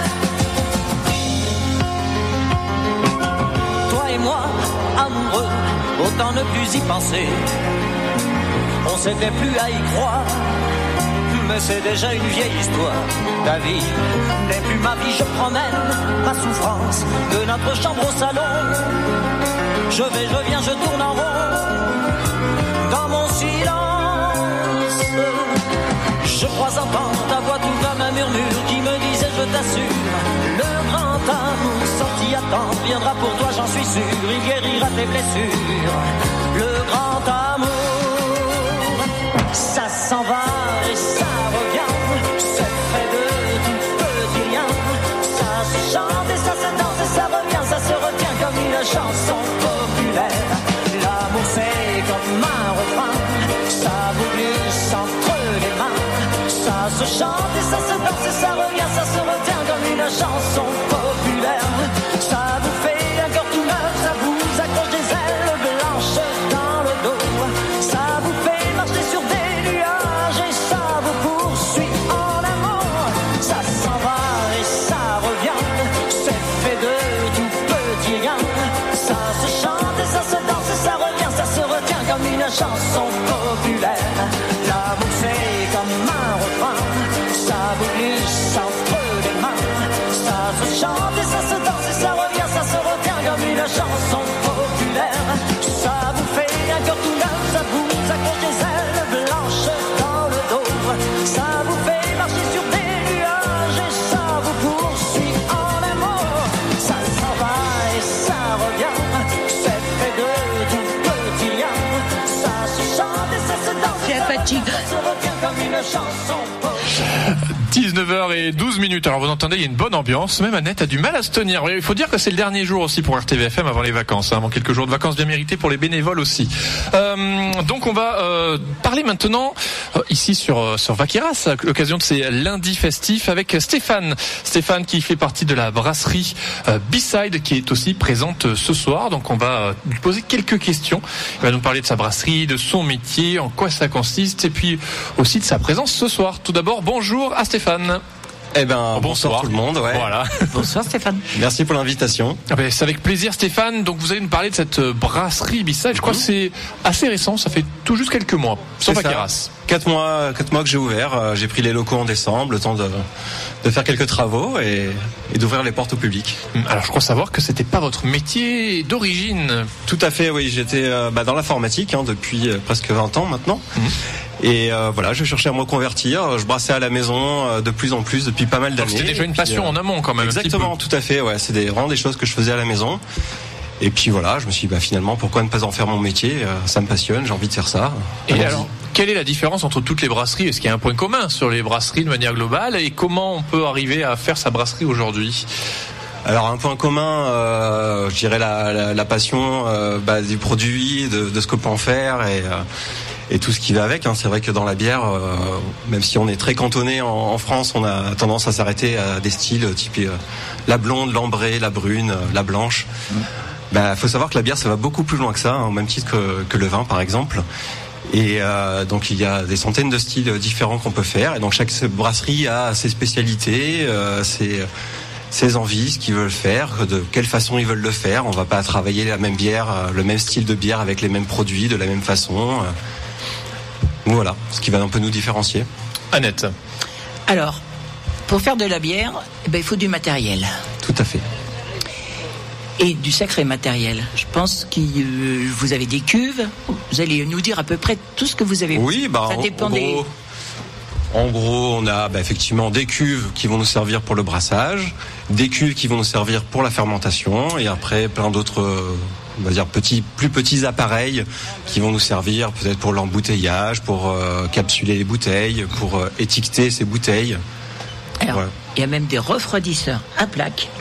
Toi et moi, amoureux, autant ne plus y penser. On s'était plus à y croire. Mais c'est déjà une vieille histoire. Ta vie n'est plus ma vie, je promène ma souffrance de notre chambre au salon. Je vais, je viens, je tourne en rond dans mon silence. Je crois entendre ta voix tout comme un murmure qui me disait je t'assure, le grand amour sorti à temps viendra pour toi, j'en suis sûr. Il guérira tes blessures. Le grand amour, ça s'en va et ça revient. C'est fait de tout petit rien. Ça se chante et ça se danse et ça revient. Ça se retient comme une chanson populaire. L'amour c'est comme un refrain. Ça vous glisse entre les mains. Ça se chante et ça se danse et ça revient. Ça se retient comme une chanson populaire. Ça vous fait un cœur tout neuf. Ça vous accroche des ailes blanches dans le dos. Ça vous fait marcher sur des nuages et ça vous poursuit en amour. Ça s'en va et ça revient. C'est fait de tout petit rien. Ça se chante et ça se danse et ça revient. Ça se retient comme une chanson populaire. L'amour c'est comme un refrain. Ça vous glisse entre les mains. Ça se chante et ça se danse et ça revient. Ça se retient comme une chanson populaire. Ça vous fait un cœur tout neuf. Ça vous accroche des ailes blanches dans le dos. Ça vous fait marcher sur des nuages et ça vous poursuit en amour. Ça s'en va et ça revient. C'est fait de tout petit rien. Ça se chante et ça se danse et ça se retient comme une chanson populaire. 19h12. Alors vous entendez, il y a une bonne ambiance. Même Annette a du mal à se tenir. Il faut dire que c'est le dernier jour aussi pour RTVFM avant les vacances, avant quelques jours de vacances bien mérités pour les bénévoles aussi. Donc on va parler maintenant ici sur Vaqueras, à l'occasion de ces lundis festifs, avec Stéphane qui fait partie de la brasserie B-Side, qui est aussi présente ce soir. Donc on va lui poser quelques questions. Il va nous parler de sa brasserie, de son métier, en quoi ça consiste, et puis aussi de sa présence ce soir. Tout d'abord, bonjour à Stéphane. Eh ben, bonsoir tout le monde. Ouais. Voilà. Bonsoir Stéphane. Merci pour l'invitation. C'est avec plaisir Stéphane. Donc vous allez nous parler de cette brasserie B-Side. Je crois que c'est assez récent, ça fait tout juste quelques mois. Sur Vaqueras. 4 mois que j'ai ouvert. J'ai pris les locaux en décembre, le temps de faire quelques travaux et d'ouvrir les portes au public. Alors je crois savoir que c'était pas votre métier d'origine. Tout à fait, oui. J'étais dans l'informatique depuis presque 20 ans maintenant. Et voilà, je cherchais à me reconvertir. Je brassais à la maison de plus en plus depuis pas mal d'années. C'était déjà une passion en amont quand même. Exactement, tout à fait. Ouais, c'est vraiment des choses que je faisais à la maison. Et puis voilà, je me suis dit finalement pourquoi ne pas en faire mon métier, ça me passionne, j'ai envie de faire ça. Et alors, quelle est la différence entre toutes les brasseries? Est-ce qu'il y a un point commun sur les brasseries de manière globale, et comment on peut arriver à faire sa brasserie aujourd'hui? Alors un point commun, je dirais la passion du produit, de ce qu'on peut en faire et tout ce qui va avec. C'est vrai que dans la bière, même si on est très cantonné en France, on a tendance à s'arrêter à des styles type la blonde, l'ambrée, la brune, la blanche. Faut savoir que la bière, ça va beaucoup plus loin que ça, au même titre que le vin par exemple. Et donc il y a des centaines de styles différents qu'on peut faire. Et donc chaque brasserie a ses spécialités, ses envies, ce qu'ils veulent faire, de quelle façon ils veulent le faire. On va pas travailler la même bière, le même style de bière avec les mêmes produits de la même façon. Voilà, ce qui va un peu nous différencier. Annette. Alors, pour faire de la bière, il faut du matériel. Tout à fait. Et du sacré matériel. Je pense que vous avez des cuves. Vous allez nous dire à peu près tout ce que vous avez. Oui, ça dépend des... En gros, on a effectivement des cuves qui vont nous servir pour le brassage, des cuves qui vont nous servir pour la fermentation, et après plein d'autres, on va dire plus petits appareils qui vont nous servir peut-être pour l'embouteillage, pour capsuler les bouteilles, pour étiqueter ces bouteilles. Alors, Voilà. il y a même des refroidisseurs à plaques.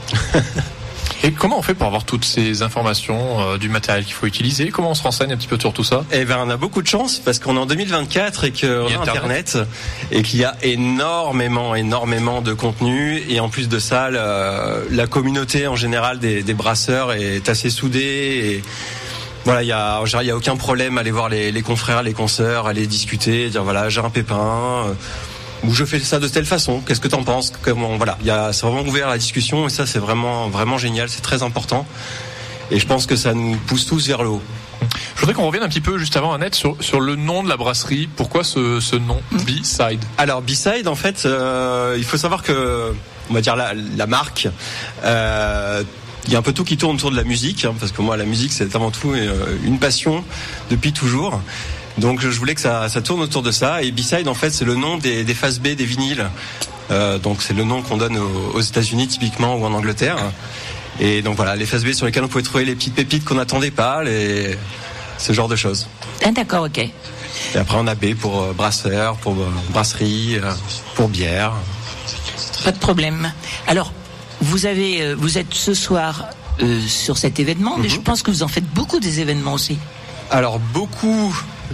Et comment on fait pour avoir toutes ces informations du matériel qu'il faut utiliser? Comment on se renseigne un petit peu sur tout ça? Eh ben, on a beaucoup de chance parce qu'on est en 2024 et qu'on a Internet et qu'il y a énormément de contenu, et en plus de ça, la communauté en général des brasseurs est assez soudée, et voilà, il y a aucun problème à aller voir les confrères, les consoeurs, aller discuter, dire voilà, j'ai un pépin, ou je fais ça de telle façon, qu'est-ce que t'en penses? Comment, voilà, c'est vraiment ouvert à la discussion, et ça c'est vraiment génial, c'est très important, et je pense que ça nous pousse tous vers le haut. Je voudrais qu'on revienne un petit peu juste avant, Annette, sur le nom de la brasserie. Pourquoi ce nom, B-Side? Alors B-Side, en fait, il faut savoir que, on va dire la marque, il y a un peu tout qui tourne autour de la musique, hein, parce que moi la musique c'est avant tout une passion depuis toujours. Donc je voulais que ça tourne autour de ça. Et B-Side, en fait, c'est le nom des faces B des vinyles. Donc c'est le nom qu'on donne aux États-Unis typiquement, ou en Angleterre. Et donc voilà, les faces B sur lesquelles on pouvait trouver les petites pépites qu'on n'attendait pas, ce genre de choses. Ah, d'accord, ok. Et après on a B pour brasseur, pour brasserie, pour bière. Pas de problème. Alors, vous êtes ce soir sur cet événement, mais je pense que vous en faites beaucoup des événements aussi. Alors beaucoup.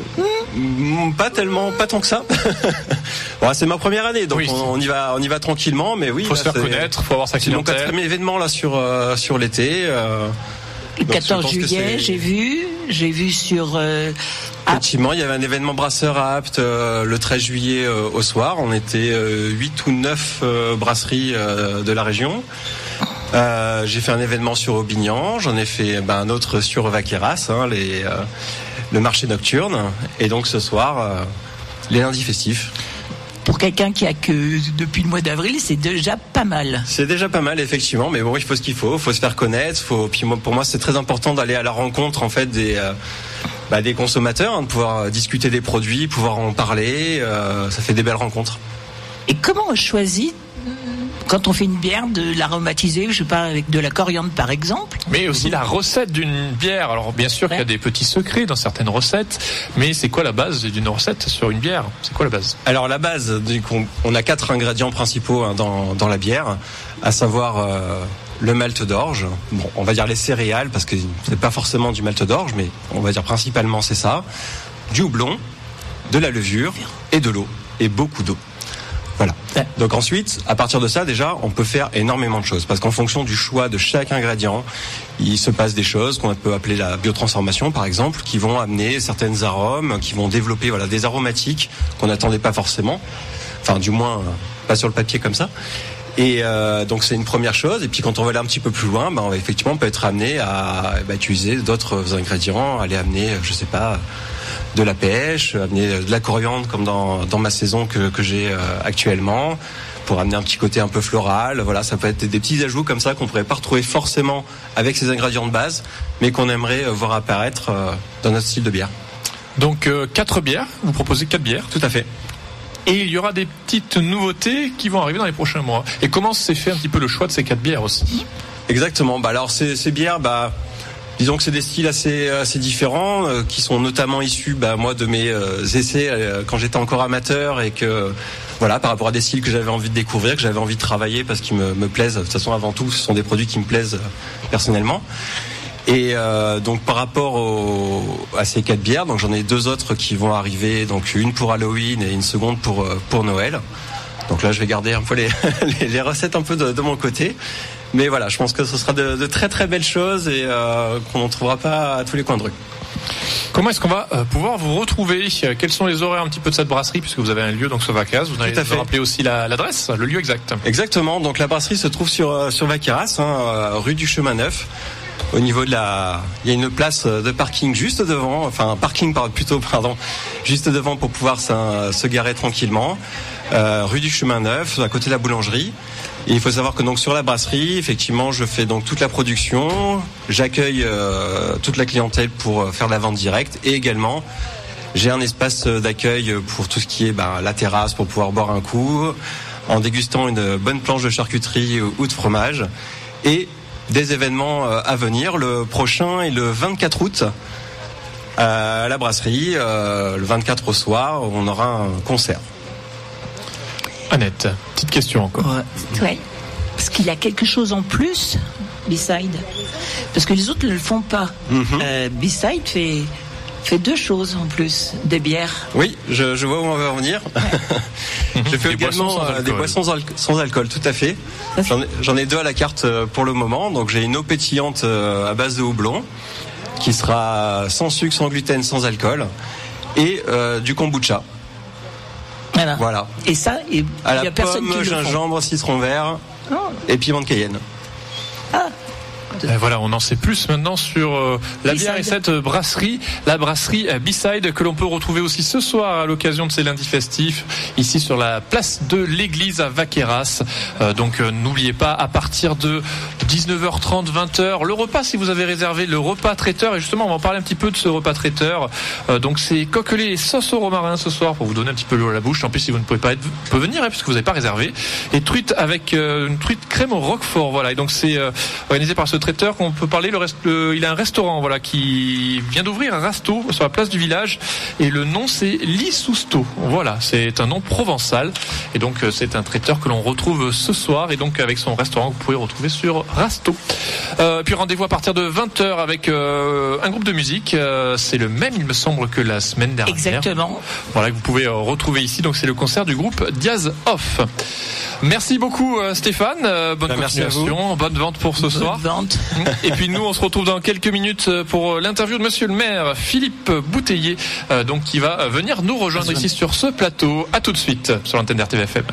Pas tant que ça. Bon, c'est ma première année, donc oui, on y va tranquillement, mais oui. Faut se faire connaître, faut avoir sa clientèle. C'est mon 4e événement là sur l'été. Le 14 juillet, j'ai vu sur. Effectivement, il y avait un événement brasseur à Apt le 13 juillet au soir. On était 8 ou 9 brasseries de la région. J'ai fait un événement sur Aubignan, j'en ai fait un autre sur Vaqueras, le marché nocturne, et donc ce soir, les lundis festifs. Pour quelqu'un qui a que depuis le mois d'avril, c'est déjà pas mal. C'est déjà pas mal, effectivement, mais bon, il faut ce qu'il faut se faire connaître. Puis pour moi, c'est très important d'aller à la rencontre en fait des consommateurs, de pouvoir discuter des produits, pouvoir en parler. Ça fait des belles rencontres. Et comment on choisit? Quand on fait une bière, de l'aromatiser, je sais pas, avec de la coriandre par exemple. Mais aussi la recette d'une bière. Alors bien sûr qu'il y a des petits secrets dans certaines recettes, mais c'est quoi la base d'une recette sur une bière? C'est quoi la base? Alors la base, on a 4 ingrédients principaux dans la bière, à savoir le malt d'orge. Bon, on va dire les céréales parce que c'est pas forcément du malt d'orge, mais on va dire principalement c'est ça. Du houblon, de la levure et de l'eau, et beaucoup d'eau. Voilà. Donc ensuite, à partir de ça, déjà, on peut faire énormément de choses. Parce qu'en fonction du choix de chaque ingrédient, il se passe des choses qu'on peut appeler la biotransformation, par exemple, qui vont amener certaines arômes, qui vont développer des aromatiques qu'on n'attendait pas forcément. Enfin, du moins, pas sur le papier comme ça. Et donc c'est une première chose. Et puis quand on va aller un petit peu plus loin, effectivement, on peut être amené à utiliser d'autres ingrédients, aller amener, je sais pas, de la pêche, amener de la coriandre comme dans ma saison que j'ai actuellement, pour amener un petit côté un peu floral. Voilà, ça peut être des petits ajouts comme ça qu'on pourrait pas retrouver forcément avec ces ingrédients de base, mais qu'on aimerait voir apparaître dans notre style de bière. Donc 4 bières, vous proposez 4 bières? Tout à fait. Et il y aura des petites nouveautés qui vont arriver dans les prochains mois. Et comment s'est fait un petit peu le choix de ces 4 bières aussi? Exactement. Alors ces bières, disons que c'est des styles assez différents, qui sont notamment issus, moi, de mes essais quand j'étais encore amateur, et que par rapport à des styles que j'avais envie de découvrir, que j'avais envie de travailler parce qu'ils me plaisent. De toute façon, avant tout, ce sont des produits qui me plaisent personnellement. Et donc par rapport à ces 4 bières, donc j'en ai 2 autres qui vont arriver, donc une pour Halloween et une seconde pour Noël. Donc là, je vais garder un peu les recettes un peu de mon côté. Mais voilà, je pense que ce sera de très très belles choses, et qu'on ne trouvera pas à tous les coins de rue. Comment est-ce qu'on va pouvoir vous retrouver? Quels sont les horaires un petit peu de cette brasserie, puisque vous avez un lieu donc sur Vaqueras? Vous allez nous rappeler aussi l'adresse, le lieu exact. Exactement. Donc la brasserie se trouve sur Vaqueras, rue du Chemin Neuf. Au niveau il y a une place de parking juste devant, juste devant pour pouvoir se garer tranquillement. Rue du Chemin Neuf, à côté de la boulangerie. Et il faut savoir que donc sur la brasserie, effectivement, je fais donc toute la production, j'accueille toute la clientèle pour faire la vente directe, et également J'ai un espace d'accueil pour tout ce qui est la terrasse pour pouvoir boire un coup, en dégustant une bonne planche de charcuterie ou de fromage. Et des événements à venir. Le prochain est le 24 août à la brasserie. Le 24 au soir, on aura un concert. Annette, petite question encore. Ouais. Parce qu'il y a quelque chose en plus, B-Side. Parce que les autres ne le font pas. B-Side fait deux choses en plus, des bières. Oui, je vois où on va en venir. Je fais également des boissons sans alcool, tout à fait. J'en ai deux à la carte pour le moment. Donc j'ai une eau pétillante à base de houblon, qui sera sans sucre, sans gluten, sans alcool, et du kombucha. Voilà. Et ça, il y a personne pomme, qui le gingembre, citron vert et piment de Cayenne. Voilà, on en sait plus maintenant sur la bière et cette brasserie, la brasserie B-Side, que l'on peut retrouver aussi ce soir à l'occasion de ces lundis festifs, ici sur la place de l'église à Vaqueras. Donc n'oubliez pas, à partir de 19h30, 20h, le repas, si vous avez réservé le repas traiteur, et justement on va en parler un petit peu de ce repas traiteur. Donc c'est coquelets et sauce au romarin ce soir, pour vous donner un petit peu l'eau à la bouche, tant pis si vous ne pouvez pas venir, puisque vous n'avez pas réservé. Et truite avec une truite crème au roquefort, voilà. Et donc c'est organisé par ce traiteur qu'on peut parler. Il a un restaurant, voilà, qui vient d'ouvrir un resto sur la place du village, et le nom c'est L'Issousto. Voilà, c'est un nom provençal, et donc c'est un traiteur que l'on retrouve ce soir, et donc avec son restaurant que vous pouvez retrouver sur Rasto. Puis rendez-vous à partir de 20h avec un groupe de musique. C'est le même, il me semble, que la semaine dernière. Exactement. Voilà, que vous pouvez retrouver ici. Donc c'est le concert du groupe Diaz Off. Merci beaucoup Stéphane, bonne continuation, bonne vente pour ce soir. Vente. Et puis nous on se retrouve dans quelques minutes pour l'interview de monsieur le maire Philippe Bouteiller, donc qui va venir nous rejoindre ici sur ce plateau. À tout de suite sur l'antenne d'RTVFM.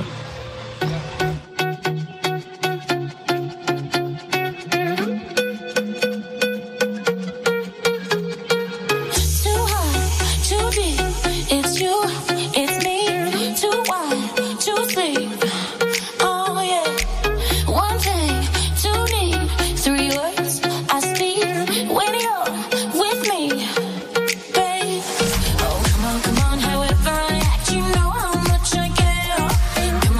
Come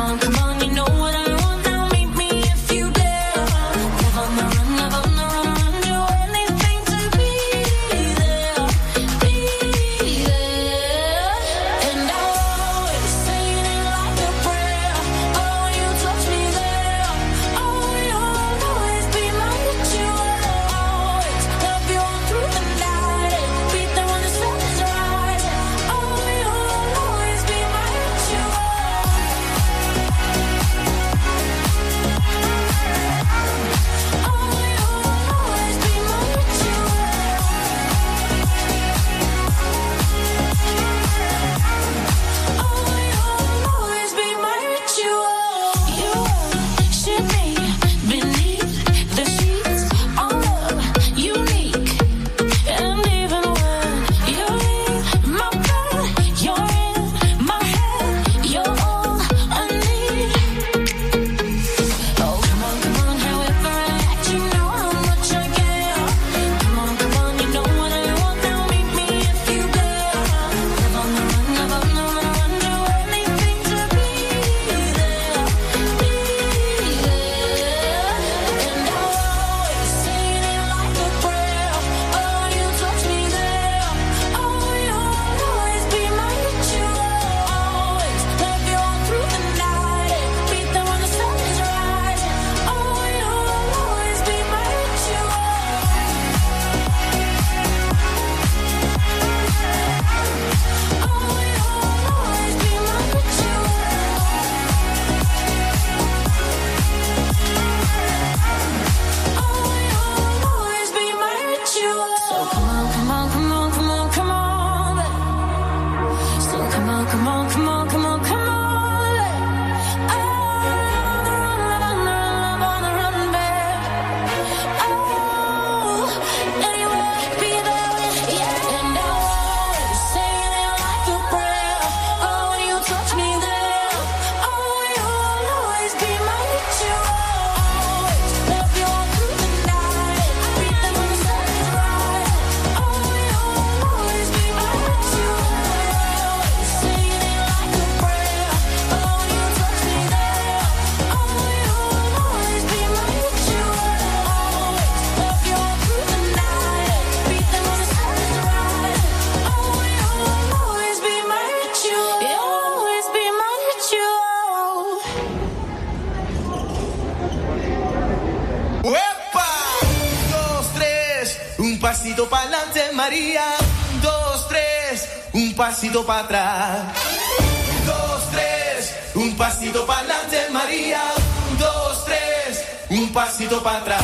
pasito pa'lante, María. 1, 2, 3, un pasito para atrás. 1, 2, 3, un pasito pa'lante, María. 1, 2, 3, un pasito para atrás.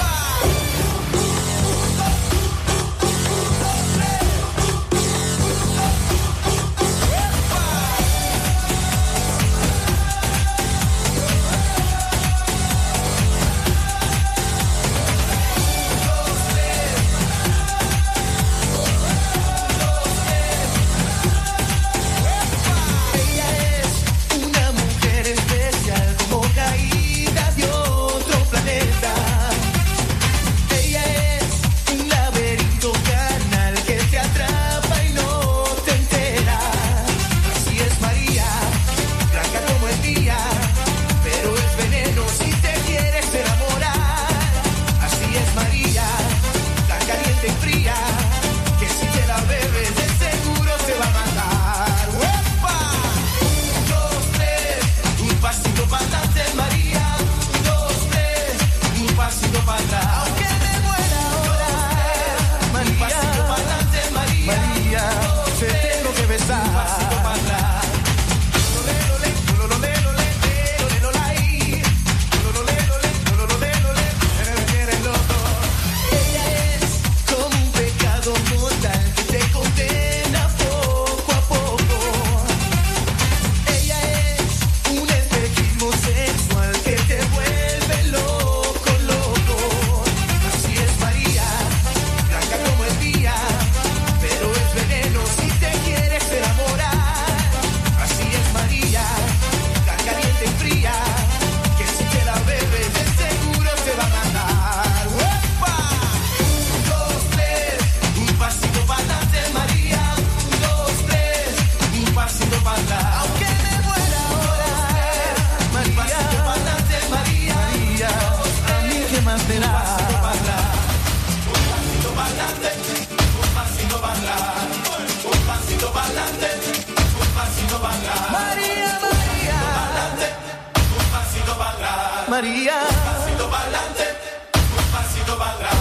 María. Un pasito para adelante, un pasito para atrás.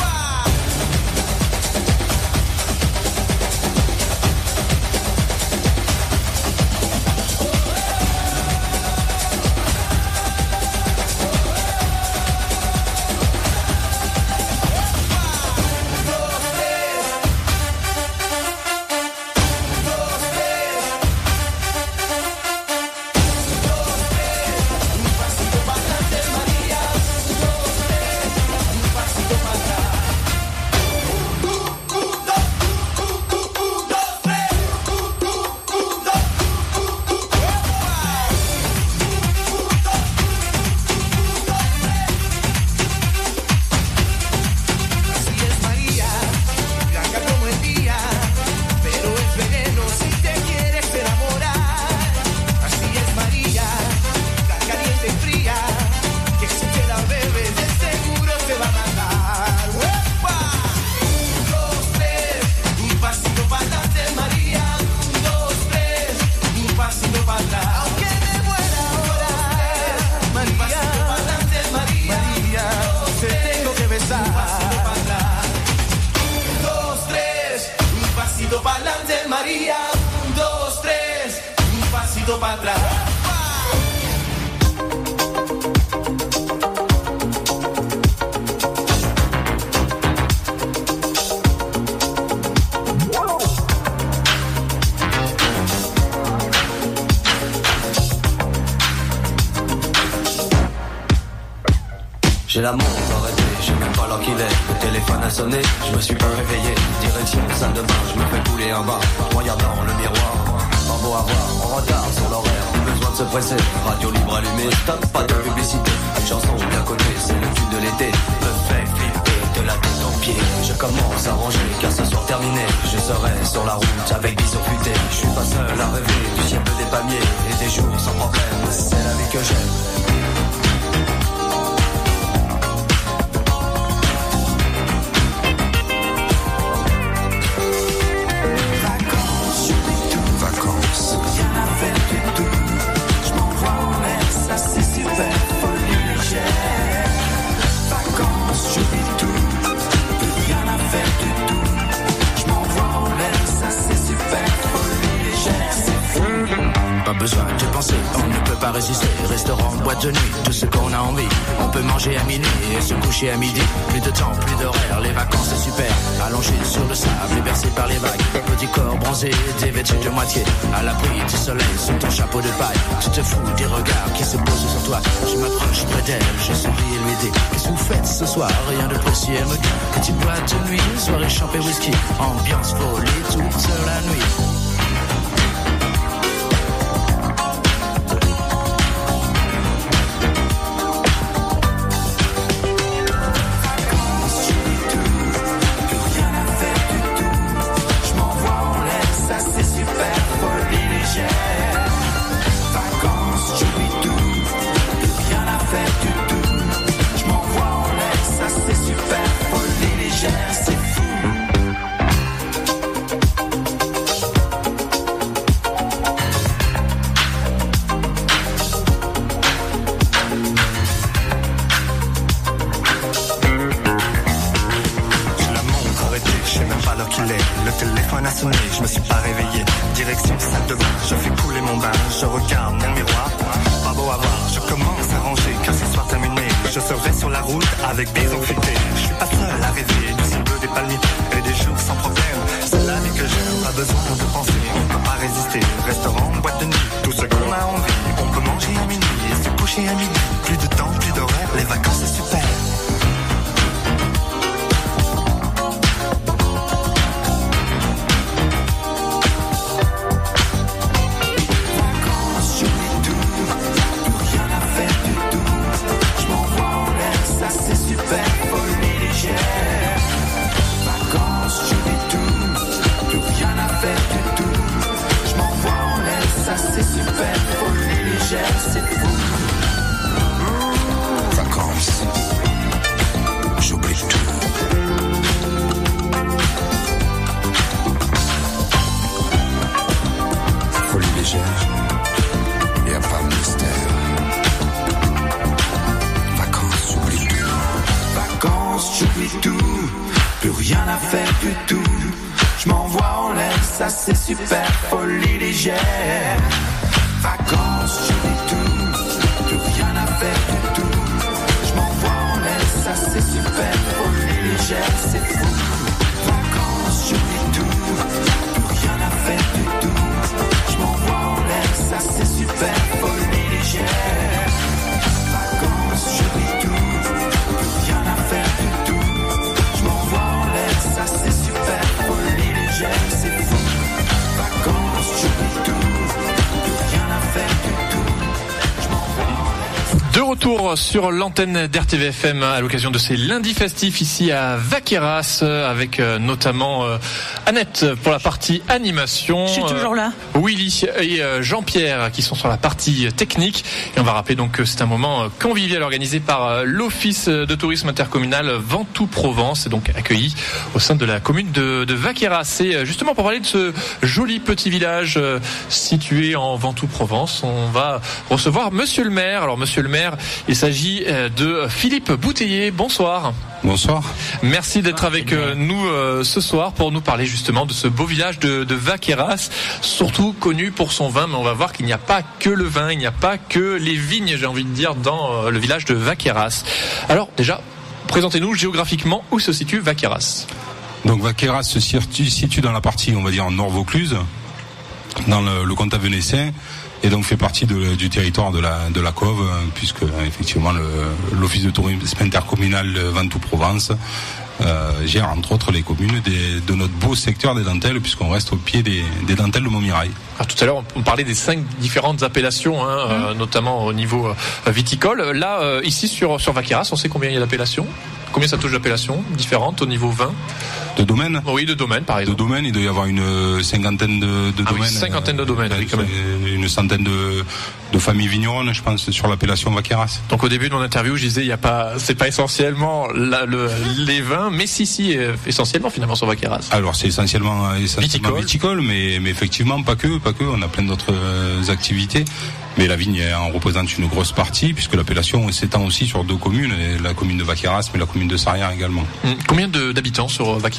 J'ai la montre arrêtée, je sais même pas l'heure qu'il est. Le téléphone a sonné, je me suis pas réveillé. Direction salle de bain, je me fais couler un bain. Regarde dans le miroir, pas beau à voir, en retard sur l'horaire. Plus besoin de se presser, radio libre allumée. Stop, pas de publicité, une chanson bien connue, c'est le tube de l'été. Me fait flipper de la tête aux pieds. Je commence à ranger, car ce soir terminé, je serai sur la route avec bisous futés. Je suis pas seul à rêver du ciel des palmiers et des jours sans problème. C'est la vie que j'aime. Vacances, je vis tout, rien à faire du tout. besoin de penser, on ne peut pas résister. Restaurant, boîte de nuit, tout ce qu'on a envie. On peut manger à minuit et se coucher à midi. Plus de temps, plus d'horaire, les vacances c'est super. Allongé sur le sable et bercé par les vagues. Petit corps bronzé, dévêtu de moitié. À l'abri du soleil, sous ton chapeau de paille. Tu te fous des regards qui se posent sur toi. Je m'approche près d'elle, je souris et lui dis: qu'est-ce que vous faites ce soir? Rien de précis, elle me dit: petite boîte de nuit, soirée champée whisky. Ambiance folie toute la nuit. Je me suis pas réveillé, direction salle de bain. Je fais couler mon bain, je regarde mon miroir. Pas beau à voir, je commence à ranger. Que ce soir terminé, je serai sur la route avec des anxiétés. Je suis pas seul à rêver du ciel bleu, des palmiers et des jours sans problème. C'est la vie que j'aime, pas besoin de penser. On peut pas résister, restaurant, boîte de nuit, tout ce qu'on a envie. On peut manger à minuit et se coucher à midi. Plus de temps, plus d'horaire, les vacances c'est super. C'est super, folie légère. Vacances, j'oublie tout, plus rien à faire du tout. Je m'envoie en l'air, ça c'est super, folie légère, c'est fou. Vacances, j'oublie tout, plus rien à faire du tout. Je m'envoie en l'air, ça c'est super, folie légère. Vacances, j'oublie tout, plus rien à faire du tout. Je m'envoie en l'air, ça c'est super, folie légère, c'est fou. De retour sur l'antenne d'RTVFM à l'occasion de ces lundis festifs ici à Vaqueras avec notamment Annette pour la partie animation. Je suis toujours là. Willy et Jean-Pierre qui sont sur la partie technique. Et on va rappeler donc que c'est un moment convivial organisé par l'Office de tourisme intercommunal Ventoux-Provence et donc accueilli au sein de la commune de Vaqueras. Et justement pour parler de ce joli petit village situé en Ventoux-Provence, on va recevoir Monsieur le maire. Alors Monsieur le maire, il s'agit de Philippe Bouteiller. Bonsoir. Bonsoir. Merci d'être avec nous ce soir pour nous parler justement de ce beau village de Vaqueras, surtout connu pour son vin, mais on va voir qu'il n'y a pas que le vin, il n'y a pas que les vignes, j'ai envie de dire, dans le village de Vaqueras. Alors déjà, présentez-nous géographiquement où se situe Vaqueras. Donc Vaqueras se situe dans la partie, on va dire, nord Vaucluse, dans le comtat venaissin. Et donc fait partie du territoire de la Cove, puisque effectivement l'office de tourisme intercommunal Ventoux-Provence gère entre autres les communes de notre beau secteur des dentelles, puisqu'on reste au pied des dentelles de Montmirail. Alors, tout à l'heure on parlait des 5 différentes appellations, notamment au niveau viticole. Là ici sur Vaqueras, on sait combien il y a d'appellations? Combien ça touche d'appellations différentes au niveau vin? De domaines? Oui, de domaines par exemple. De domaines, il doit y avoir une cinquantaine de domaines. Oui, cinquantaine de domaines, oui, quand même. Une centaine de familles vigneronnes, je pense, sur l'appellation Vaqueras. Donc au début de mon interview, je disais, c'est pas essentiellement les vins, mais si, essentiellement finalement sur Vaqueras. Alors c'est essentiellement viticole, mais effectivement pas que, on a plein d'autres activités. Mais la vigne en représente une grosse partie, puisque l'appellation s'étend aussi sur 2 communes, la commune de Vaqueras, mais la commune de Sarrières également. Combien d'habitants sur Vaqueras?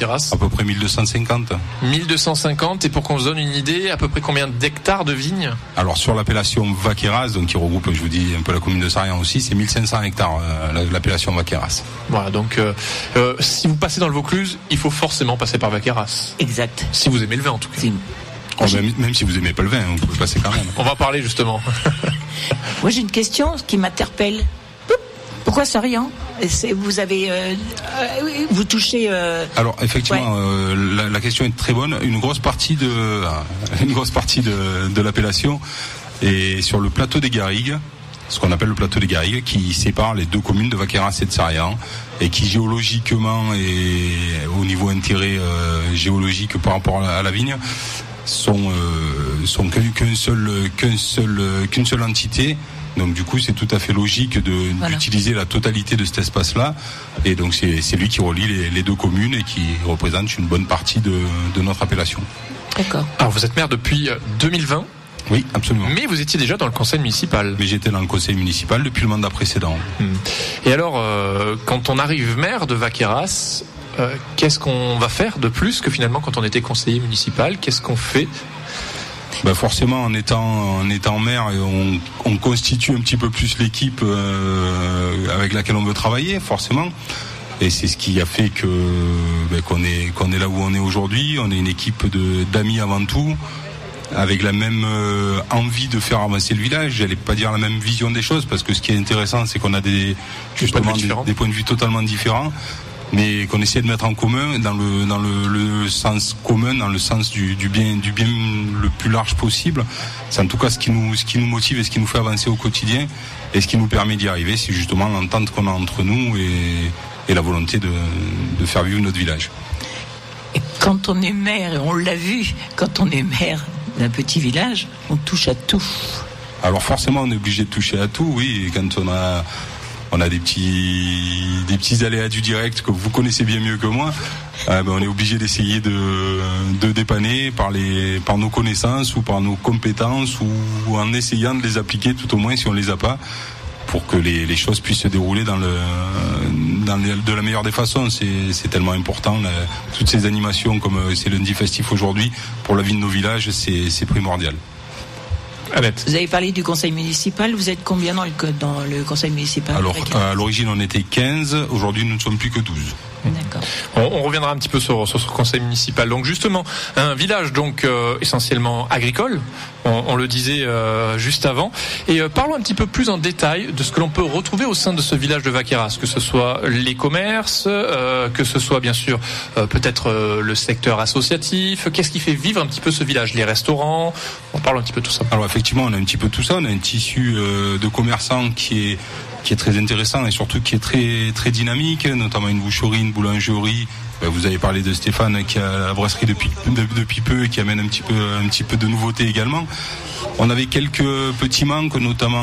Vaqueyras? À peu près 1250. 1250, et pour qu'on se donne une idée, à peu près combien d'hectares de vignes? Alors sur l'appellation Vaqueyras, donc qui regroupe, je vous dis, un peu la commune de Sarriens aussi, c'est 1500 hectares l'appellation Vaqueyras. Voilà, donc si vous passez dans le Vaucluse, il faut forcément passer par Vaqueyras. Exact. Si vous aimez le vin en tout cas. Même si vous aimez pas le vin, vous pouvez passer quand même. On va parler justement. Moi j'ai une question qui m'interpelle. Pourquoi Sarriens? Vous avez, vous touchez. Alors effectivement, ouais. La question est très bonne. Une grosse partie de l'appellation est sur le plateau des Garrigues, ce qu'on appelle le plateau des Garrigues, qui sépare les deux communes de Vaqueyras et de Sarriens, et qui géologiquement et au niveau intérêt géologique par rapport à la vigne sont qu'une seule entité. Donc du coup, c'est tout à fait logique d'utiliser la totalité de cet espace-là. Et donc c'est lui qui relie les deux communes et qui représente une bonne partie de notre appellation. D'accord. Alors vous êtes maire depuis 2020. Oui, absolument. Mais vous étiez déjà dans le conseil municipal. Mais j'étais dans le conseil municipal depuis le mandat précédent. Et alors, quand on arrive maire de Vaqueyras, qu'est-ce qu'on va faire de plus que finalement quand on était conseiller municipal? Qu'est-ce qu'on fait? Forcément, en étant maire, on constitue un petit peu plus l'équipe avec laquelle on veut travailler, forcément. Et c'est ce qui a fait que qu'on est là où on est aujourd'hui. On est une équipe d'amis avant tout, avec la même envie de faire avancer le village. J'allais pas dire la même vision des choses, parce que ce qui est intéressant, c'est qu'on a des points de vue totalement différents, mais qu'on essaie de mettre en commun dans le sens commun, dans le sens du bien le plus large possible. C'est en tout cas ce qui nous motive et ce qui nous fait avancer au quotidien, et ce qui nous permet d'y arriver, c'est justement l'entente qu'on a entre nous et la volonté de faire vivre notre village. Et quand on est maire, et on l'a vu, quand on est maire d'un petit village, on touche à tout. Alors forcément, on est obligé de toucher à tout, oui. Et quand on a des petits aléas du direct que vous connaissez bien mieux que moi, on est obligé d'essayer de dépanner par nos connaissances ou par nos compétences, ou en essayant de les appliquer tout au moins si on les a pas, pour que les choses puissent se dérouler de la meilleure des façons. C'est tellement important, toutes ces animations comme c'est lundi festif aujourd'hui, pour la vie de nos villages, c'est primordial. Annette. Vous avez parlé du conseil municipal, vous êtes combien dans le conseil municipal? Alors, à l'origine, on était 15, aujourd'hui, nous ne sommes plus que 12. D'accord. On reviendra un petit peu sur ce conseil municipal. Donc justement, un village donc essentiellement agricole, on le disait juste avant. Et parlons un petit peu plus en détail de ce que l'on peut retrouver au sein de ce village de Vaqueyras, que ce soit les commerces, que ce soit bien sûr peut-être le secteur associatif. Qu'est-ce qui fait vivre un petit peu ce village? Les restaurants, on parle un petit peu de tout ça. Alors effectivement, on a un petit peu tout ça. On a un tissu de commerçants qui est très intéressant et surtout qui est très très dynamique, notamment une boucherie, une boulangerie. Vous avez parlé de Stéphane qui a la brasserie depuis peu et qui amène un petit peu de nouveauté également. On avait quelques petits manques, notamment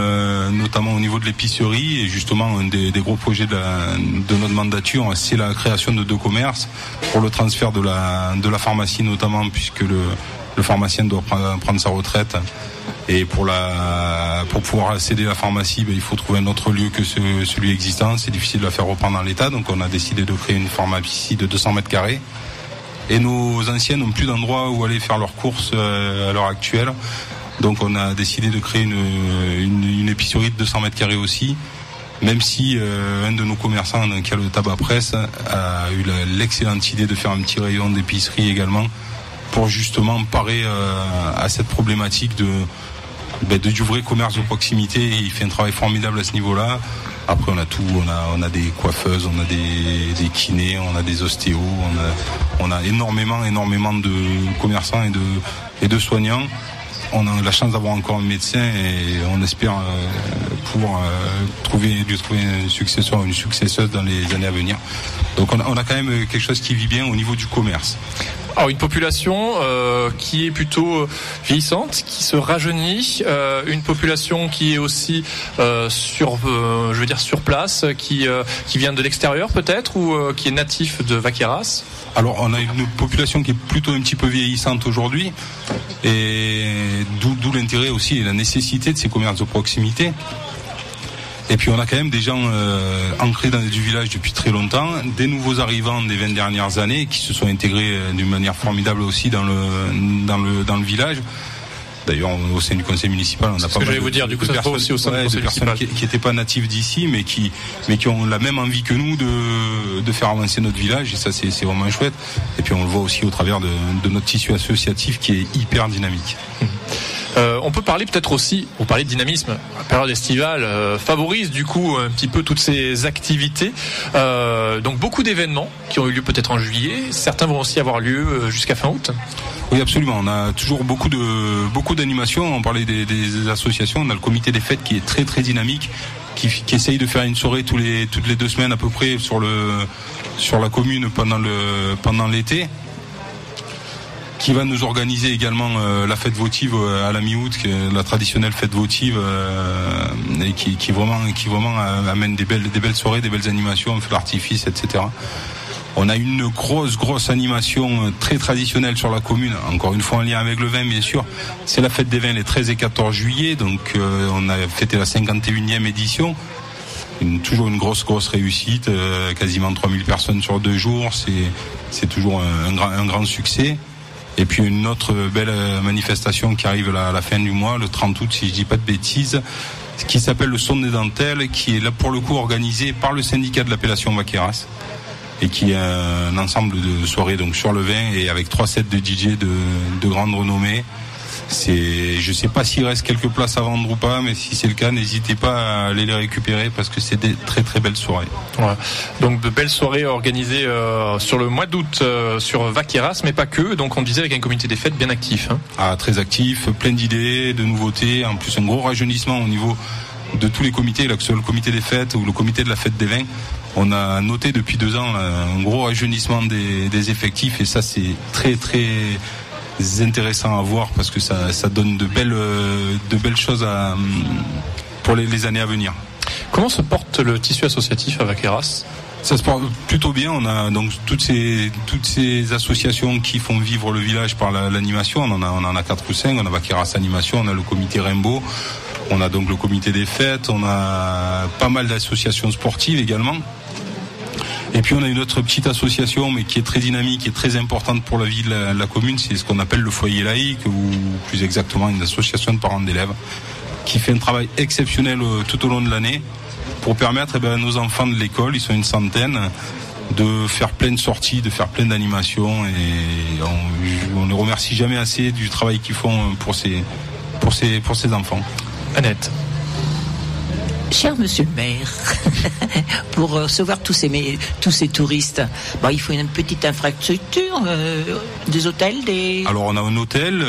au niveau de l'épicerie, et justement un des gros projets de notre mandature, c'est la création de 2 commerces pour le transfert de la pharmacie notamment, puisque le pharmacien doit prendre sa retraite. Et pour pouvoir céder la pharmacie, il faut trouver un autre lieu que celui existant. C'est difficile de la faire reprendre en l'état, donc on a décidé de créer une pharmacie de 200 mètres carrés. Et nos anciens n'ont plus d'endroit où aller faire leurs courses à l'heure actuelle. Donc on a décidé de créer une épicerie de 200 mètres carrés aussi, même si un de nos commerçants, qui a le tabac presse, a eu l'excellente idée de faire un petit rayon d'épicerie également, pour justement parer à cette problématique du vrai commerce de proximité. Et il fait un travail formidable à ce niveau-là. Après, on a tout, on a des coiffeuses, on a des kinés, on a des ostéos, on a énormément de commerçants et de soignants. On a la chance d'avoir encore un médecin et on espère pouvoir lui trouver un successeur ou une successeuse dans les années à venir. Donc on a quand même quelque chose qui vit bien au niveau du commerce. Alors une population qui est plutôt vieillissante, qui se rajeunit, une population qui est aussi sur place, qui vient de l'extérieur peut-être, ou qui est natif de Vaqueyras. Alors on a une population qui est plutôt un petit peu vieillissante aujourd'hui, et d'où l'intérêt aussi et la nécessité de ces commerces de proximité. Et puis on a quand même des gens ancrés du village depuis très longtemps, des nouveaux arrivants des 20 dernières années qui se sont intégrés d'une manière formidable aussi dans le village. D'ailleurs, au sein du conseil municipal, on a pas mal de personnes aussi au sein du conseil municipal qui n'étaient pas natifs d'ici, mais qui ont la même envie que nous de faire avancer notre village. Et ça, c'est vraiment chouette. Et puis on le voit aussi au travers de notre tissu associatif qui est hyper dynamique. On peut parler peut-être aussi, vous parlez de dynamisme, la période estivale favorise du coup un petit peu toutes ces activités. Donc beaucoup d'événements qui ont eu lieu peut-être en juillet, certains vont aussi avoir lieu jusqu'à fin août. Oui, absolument. On a toujours beaucoup d'animations. On parlait des associations. On a le comité des fêtes qui est très très dynamique, qui essaye de faire une soirée toutes les 2 semaines à peu près sur la commune pendant l'été. Qui va nous organiser également la fête votive à la mi-août, la traditionnelle fête votive, et qui vraiment amène des belles soirées, des belles animations, un feu d'artifice, etc. On a une grosse animation très traditionnelle sur la commune, encore une fois en lien avec le vin bien sûr. C'est la fête des vins les 13 et 14 juillet, donc on a fêté la 51e édition. Toujours une grosse réussite, quasiment 3000 personnes sur 2 jours, c'est toujours un grand succès. Et puis une autre belle manifestation qui arrive à la fin du mois, le 30 août si je dis pas de bêtises, qui s'appelle le Son des Dentelles, qui est là pour le coup organisé par le syndicat de l'appellation Vaqueras et qui est un ensemble de soirées donc sur le vin et avec 3 sets de DJ de grande renommée. Je sais pas s'il reste quelques places à vendre ou pas, mais si c'est le cas, n'hésitez pas à aller les récupérer parce que c'est des très très belles soirées. Ouais. Donc de belles soirées organisées sur le mois d'août sur Vaqueras, mais pas que. Donc on disait avec un comité des fêtes bien actif. Très actif, plein d'idées, de nouveautés. En plus un gros rajeunissement au niveau de tous les comités, là, que ce soit le comité des fêtes ou le comité de la fête des vins. On a noté depuis 2 ans un gros rajeunissement des effectifs et ça c'est très très intéressant à voir parce que ça donne de belles choses pour les années à venir. Comment se porte le tissu associatif à Vaqueras ? Ça se porte plutôt bien. On a donc toutes ces associations qui font vivre le village par l'animation. On en a 4 ou 5. On a Vaqueras Animation, on a le comité Rainbow, on a donc le comité des fêtes, on a pas mal d'associations sportives également. Et puis on a une autre petite association mais qui est très dynamique et très importante pour la vie de la commune, c'est ce qu'on appelle le foyer laïque ou plus exactement une association de parents d'élèves qui fait un travail exceptionnel tout au long de l'année pour permettre à nos enfants de l'école, ils sont une centaine, de faire plein de sorties, de faire plein d'animations et on ne remercie jamais assez du travail qu'ils font pour ces enfants. Annette. Cher monsieur le maire, pour recevoir tous ces touristes, il faut une petite infrastructure, des hôtels, Alors on a un hôtel,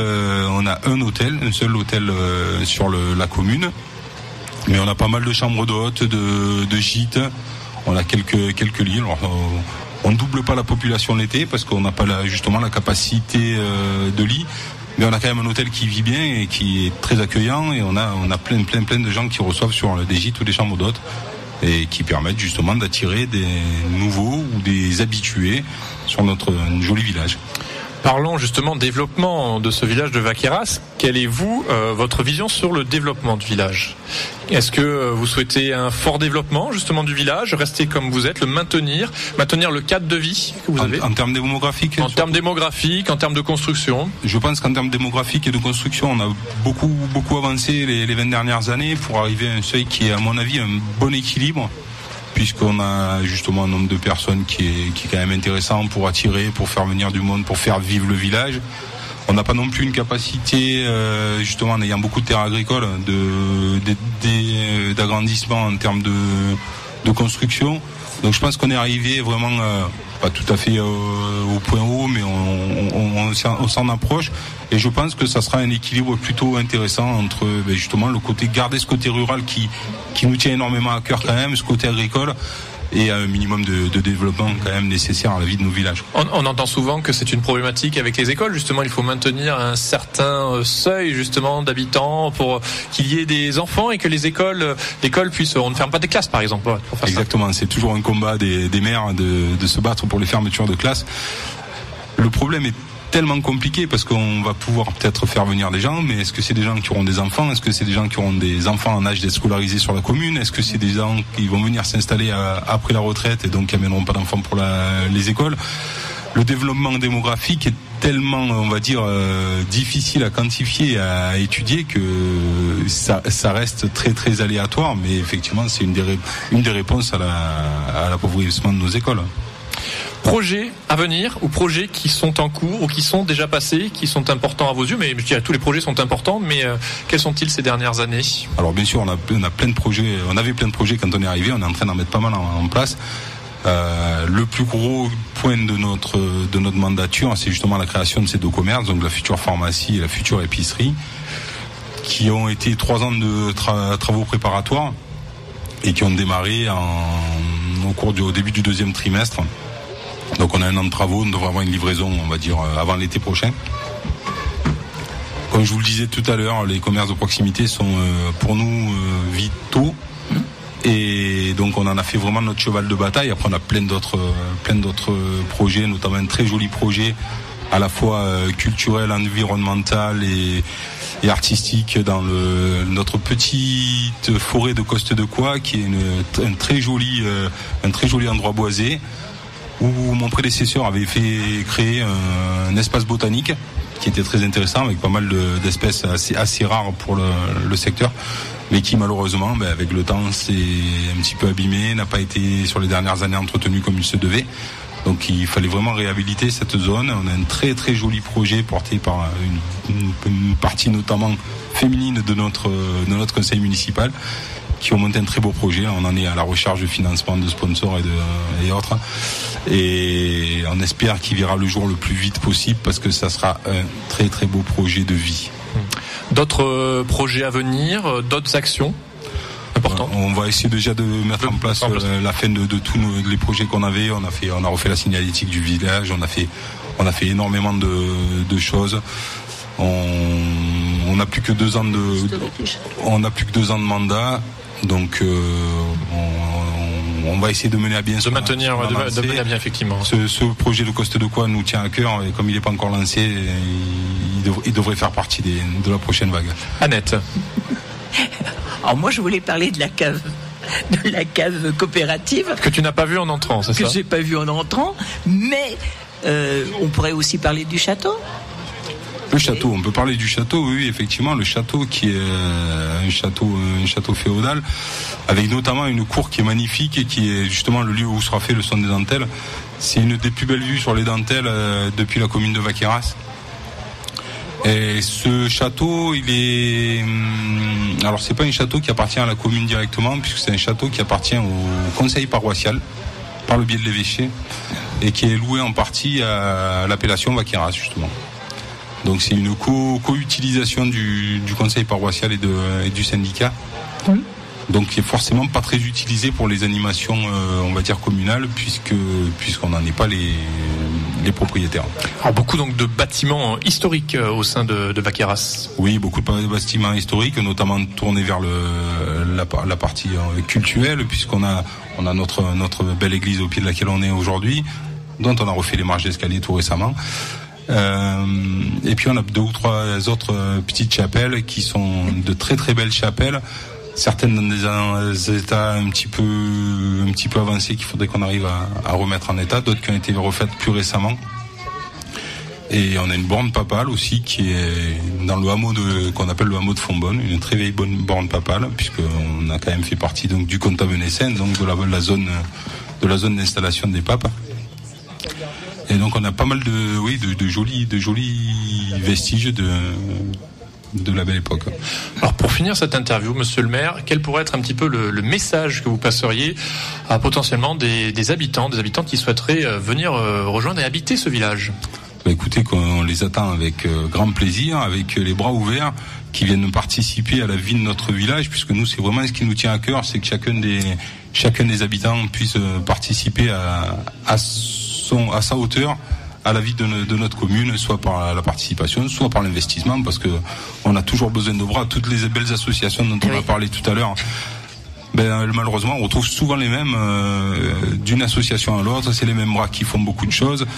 un seul hôtel sur la commune, mais on a pas mal de chambres d'hôtes, de gîtes, on a quelques lits. Alors, on ne double pas la population l'été parce qu'on n'a pas justement la capacité de lits. Mais on a quand même un hôtel qui vit bien et qui est très accueillant et on a plein de gens qui reçoivent sur des gîtes ou des chambres d'hôtes et qui permettent justement d'attirer des nouveaux ou des habitués sur notre joli village. Parlons justement développement de ce village de Vaqueras. Quelle est votre vision sur le développement du village ? Est-ce que vous souhaitez un fort développement justement du village, rester comme vous êtes, le maintenir le cadre de vie que vous avez ? En termes démographiques ? En termes démographiques, en termes de construction ? Je pense qu'en termes démographiques et de construction, on a beaucoup avancé les 20 dernières années pour arriver à un seuil qui est à mon avis un bon équilibre, puisqu'on a justement un nombre de personnes qui est quand même intéressant pour attirer, pour faire venir du monde, pour faire vivre le village. On n'a pas non plus une capacité, justement en ayant beaucoup de terres agricoles, d'agrandissement en termes de construction. Donc je pense qu'on est arrivé vraiment, pas tout à fait au point haut, mais on s'en approche. Et je pense que ça sera un équilibre plutôt intéressant entre justement garder ce côté rural qui nous tient énormément à cœur quand même, ce côté agricole, et un minimum de développement quand même nécessaire à la vie de nos villages. On entend souvent que c'est une problématique avec les écoles, justement il faut maintenir un certain seuil justement d'habitants pour qu'il y ait des enfants et que l'école puisse, on ne ferme pas des classes par exemple. Exactement, c'est toujours un combat des maires de se battre pour les fermetures de classes. Le problème est tellement compliqué parce qu'on va pouvoir peut-être faire venir des gens, mais est-ce que c'est des gens qui auront des enfants? Est-ce que c'est des gens qui auront des enfants en âge d'être scolarisés sur la commune? Est-ce que c'est des gens qui vont venir s'installer après la retraite et donc qui amèneront pas d'enfants pour les écoles? Le développement démographique est tellement, on va dire, difficile à quantifier, à étudier que ça reste très très aléatoire, mais effectivement c'est une des réponses à l'appauvrissement de nos écoles. Projets à venir ou projets qui sont en cours ou qui sont déjà passés, qui sont importants à vos yeux, mais je dirais tous les projets sont importants, mais quels sont-ils ces dernières années? Alors bien sûr, on a plein de projets, on avait plein de projets quand on est arrivé, on est en train d'en mettre pas mal en place. Le plus gros point de notre mandature, c'est justement la création de ces deux commerces, donc la future pharmacie et la future épicerie, qui ont été 3 ans de travaux préparatoires et qui ont démarré au début du 2e trimestre. Donc on a 1 an de travaux, on devrait avoir une livraison, on va dire, avant l'été prochain. Comme je vous le disais tout à l'heure, les commerces de proximité sont pour nous vitaux. Et donc on en a fait vraiment notre cheval de bataille. Après on a plein d'autres projets, notamment un très joli projet à la fois culturel, environnemental et artistique dans notre petite forêt de Coste de Quoi, qui est un très joli endroit boisé où mon prédécesseur avait fait créer un espace botanique qui était très intéressant avec pas mal d'espèces assez rares pour le secteur, mais qui malheureusement avec le temps s'est un petit peu abîmé, n'a pas été sur les dernières années entretenu comme il se devait. Donc il fallait vraiment réhabiliter cette zone. On a un très très joli projet porté par une partie notamment féminine de notre conseil municipal, qui ont monté un très beau projet. On en est à la recherche de financement de sponsors et autres. Et on espère qu'il verra le jour le plus vite possible parce que ça sera un très très beau projet de vie. D'autres projets à venir, d'autres actions importantes? On va essayer déjà de mettre en place la fin de tous les projets qu'on avait. On a refait la signalétique du village, on a fait énormément de choses. On n'a plus que 2 ans de mandat, donc on va essayer de mener à bien. De mener à bien, effectivement. Ce projet de Coste de Quoi nous tient à cœur, et comme il n'est pas encore lancé, il devrait faire partie de la prochaine vague. Annette. Alors moi, je voulais parler de la cave coopérative. Que tu n'as pas vu en entrant, c'est ça? Que j'ai pas vu en entrant, mais on pourrait aussi parler du château. Le château, on peut parler du château, oui, effectivement, le château qui est un château féodal, avec notamment une cour qui est magnifique et qui est justement le lieu où sera fait le son des dentelles. C'est une des plus belles vues sur les dentelles depuis la commune de Vaqueras. Et ce château, alors c'est pas un château qui appartient à la commune directement, puisque c'est un château qui appartient au conseil paroissial par le biais de l'évêché et qui est loué en partie à l'appellation Vaqueras, justement. Donc c'est une co-utilisation du conseil paroissial et du syndicat. Oui. Donc qui est forcément pas très utilisé pour les animations, on va dire communales, puisqu'on n'en est pas les propriétaires. Alors beaucoup donc de bâtiments historiques au sein de Vaqueras. Oui, beaucoup de bâtiments historiques, notamment tournés vers la partie cultuelle, puisqu'on a notre belle église au pied de laquelle on est aujourd'hui, dont on a refait les marches d'escalier tout récemment. Et puis on a 2 ou 3 autres petites chapelles qui sont de très très belles chapelles, certaines dans des états un petit peu avancés qu'il faudrait qu'on arrive à remettre en état, d'autres qui ont été refaites plus récemment. Et on a une borne papale aussi qui est dans le hameau qu'on appelle le hameau de Fontbonne, une très vieille borne papale, puisqu'on a quand même fait partie donc du comtat venessin, donc de la zone d'installation des papes. Et donc on a pas mal de jolis vestiges de la belle époque. Alors pour finir cette interview, monsieur le maire, quel pourrait être un petit peu le message que vous passeriez à potentiellement des habitants qui souhaiteraient venir rejoindre et habiter ce village? Écoutez, on les attend avec grand plaisir, avec les bras ouverts, qui viennent participer à la vie de notre village, puisque nous c'est vraiment ce qui nous tient à cœur, c'est que chacun des habitants puisse participer à sa hauteur à la vie de notre commune, soit par la participation, soit par l'investissement, parce que on a toujours besoin de bras. Toutes les belles associations dont on a parlé tout à l'heure, malheureusement on retrouve souvent les mêmes d'une association à l'autre, c'est les mêmes bras qui font beaucoup de choses.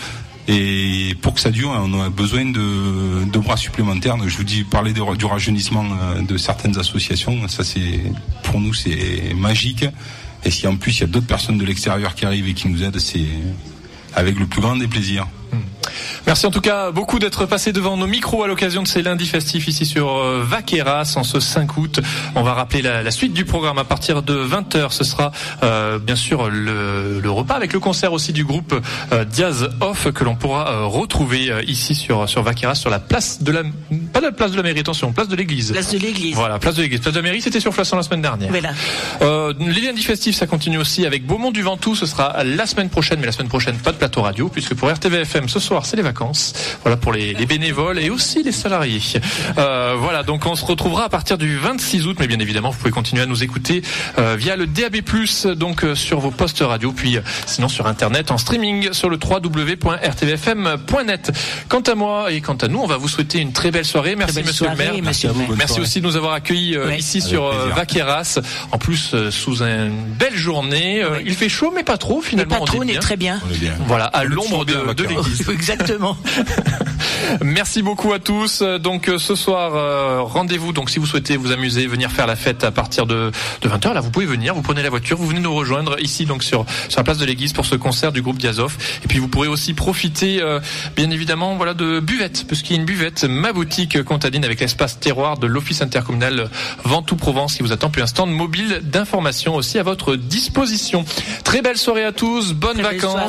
Et pour que ça dure, on a besoin de bras supplémentaires. Donc, je vous dis, parler du rajeunissement de certaines associations, ça c'est, pour nous, c'est magique. Et si en plus il y a d'autres personnes de l'extérieur qui arrivent et qui nous aident, c'est avec le plus grand des plaisirs. Merci en tout cas beaucoup d'être passé devant nos micros à l'occasion de ces lundis festifs ici sur Vaqueras en ce 5 août. On va rappeler la suite du programme à partir de 20h. Ce sera bien sûr le repas avec le concert aussi du groupe Diaz Off que l'on pourra retrouver ici sur Vaqueras, sur la place de la, pas la place de la mairie, attention, place de l'église. Place de l'église. Voilà, place de l'église. Place de la mairie, c'était sur Flasson la semaine dernière. Voilà. Les lundis festifs, ça continue aussi avec Beaumont du Ventoux. Ce sera la semaine prochaine, mais la semaine prochaine pas de plateau radio puisque pour RTVFM ce soir c'est les vacances. Voilà pour les bénévoles et aussi les salariés. Voilà, donc on se retrouvera à partir du 26 août, mais bien évidemment vous pouvez continuer à nous écouter via le DAB+, donc sur vos postes radio, puis sinon sur internet en streaming sur le www.rtvfm.net. Quant à moi et quant à nous, on va vous souhaiter une très belle soirée. Merci monsieur le maire. Merci aussi de nous avoir accueillis ici sur Vaqueras. En plus sous une belle journée. Il fait chaud mais pas trop finalement. Mais pas trop, on est très bien. Voilà, à l'ombre de l'église. Exactement. Merci beaucoup à tous. Donc ce soir, rendez-vous. Donc si vous souhaitez vous amuser, venir faire la fête à partir de 20h, là vous pouvez venir. Vous prenez la voiture, vous venez nous rejoindre ici donc sur la place de l'église pour ce concert du groupe Diaz Off. Et puis vous pourrez aussi profiter, bien évidemment, voilà, de buvettes, parce qu'il y a une buvette, ma boutique contadine avec l'espace terroir de l'office intercommunal Ventoux-Provence qui vous attend, puis un stand mobile d'information aussi à votre disposition. Très belle soirée à tous, bonnes vacances.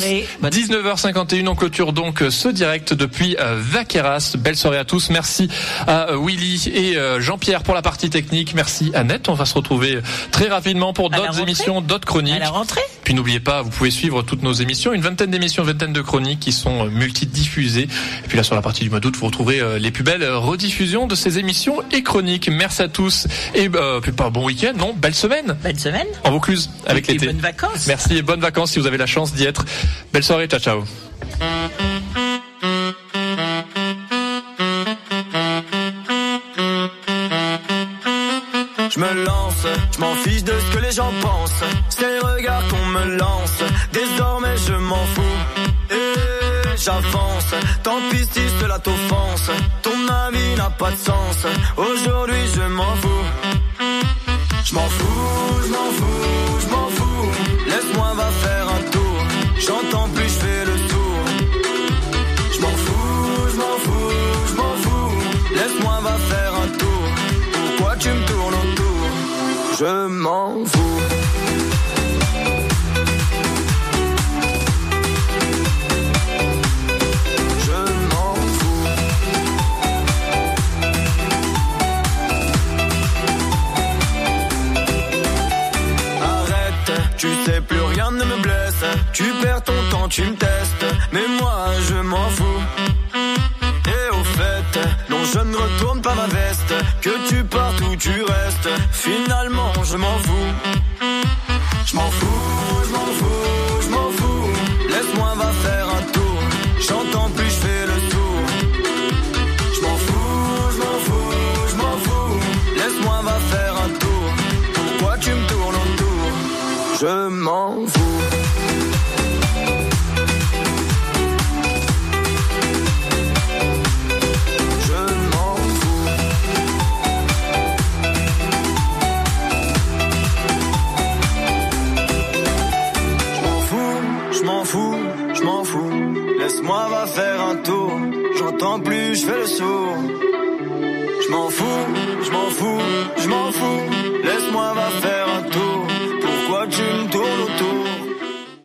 19h51, on clôture donc ce direct depuis Vaqueras. Belle soirée à tous. Merci à Willy et Jean-Pierre pour la partie technique. Merci Annette. On va se retrouver très rapidement pour d'autres émissions, d'autres chroniques. À la rentrée. Puis n'oubliez pas, vous pouvez suivre toutes nos émissions, une vingtaine d'émissions, une vingtaine de chroniques qui sont multidiffusées. Et puis là, sur la partie du mois d'août, vous retrouverez les plus belles rediffusions de ces émissions et chroniques. Merci à tous et puis pas bon week-end, non, belle semaine. Belle semaine. En Vaucluse avec l'été. Bonnes vacances. Merci et bonnes vacances si vous avez la chance d'y être. Belle soirée, ciao ciao. Je me lance, je m'en fiche de ce que les gens pensent. C'est les regards qu'on me lance. Désormais je m'en fous. Et j'avance. Tant pis si cela t'offense. Ton avis n'a pas de sens. Aujourd'hui je m'en fous. Je m'en fous, je m'en fous, je m'en fous. Laisse-moi va faire un tour. J'entends plus, je fais le tour. Je m'en fous, je m'en fous, je m'en fous. Laisse-moi va faire un tour. Pourquoi tu me tournes autour? Je m'en fous. Je m'en fous. Arrête, tu sais plus rien ne me blesse. Tu perds ton temps, tu me testes. Mais moi je m'en fous. Et au fait, non je ne retourne pas ma veste. Que tu partes ou tu restes, finalement je m'en fous. Je m'en fous, je m'en fous, je m'en fous. Laisse-moi va faire un tour. J'entends plus, je fais le tour. Je m'en fous, je m'en fous, je m'en fous. Laisse-moi va faire un tour. Pourquoi tu me tournes autour? Je m'en fous. Je m'en fous, laisse-moi va faire un tour. J'entends plus, je fais le sourd. Je m'en fous, je m'en fous, je m'en fous. Laisse-moi va faire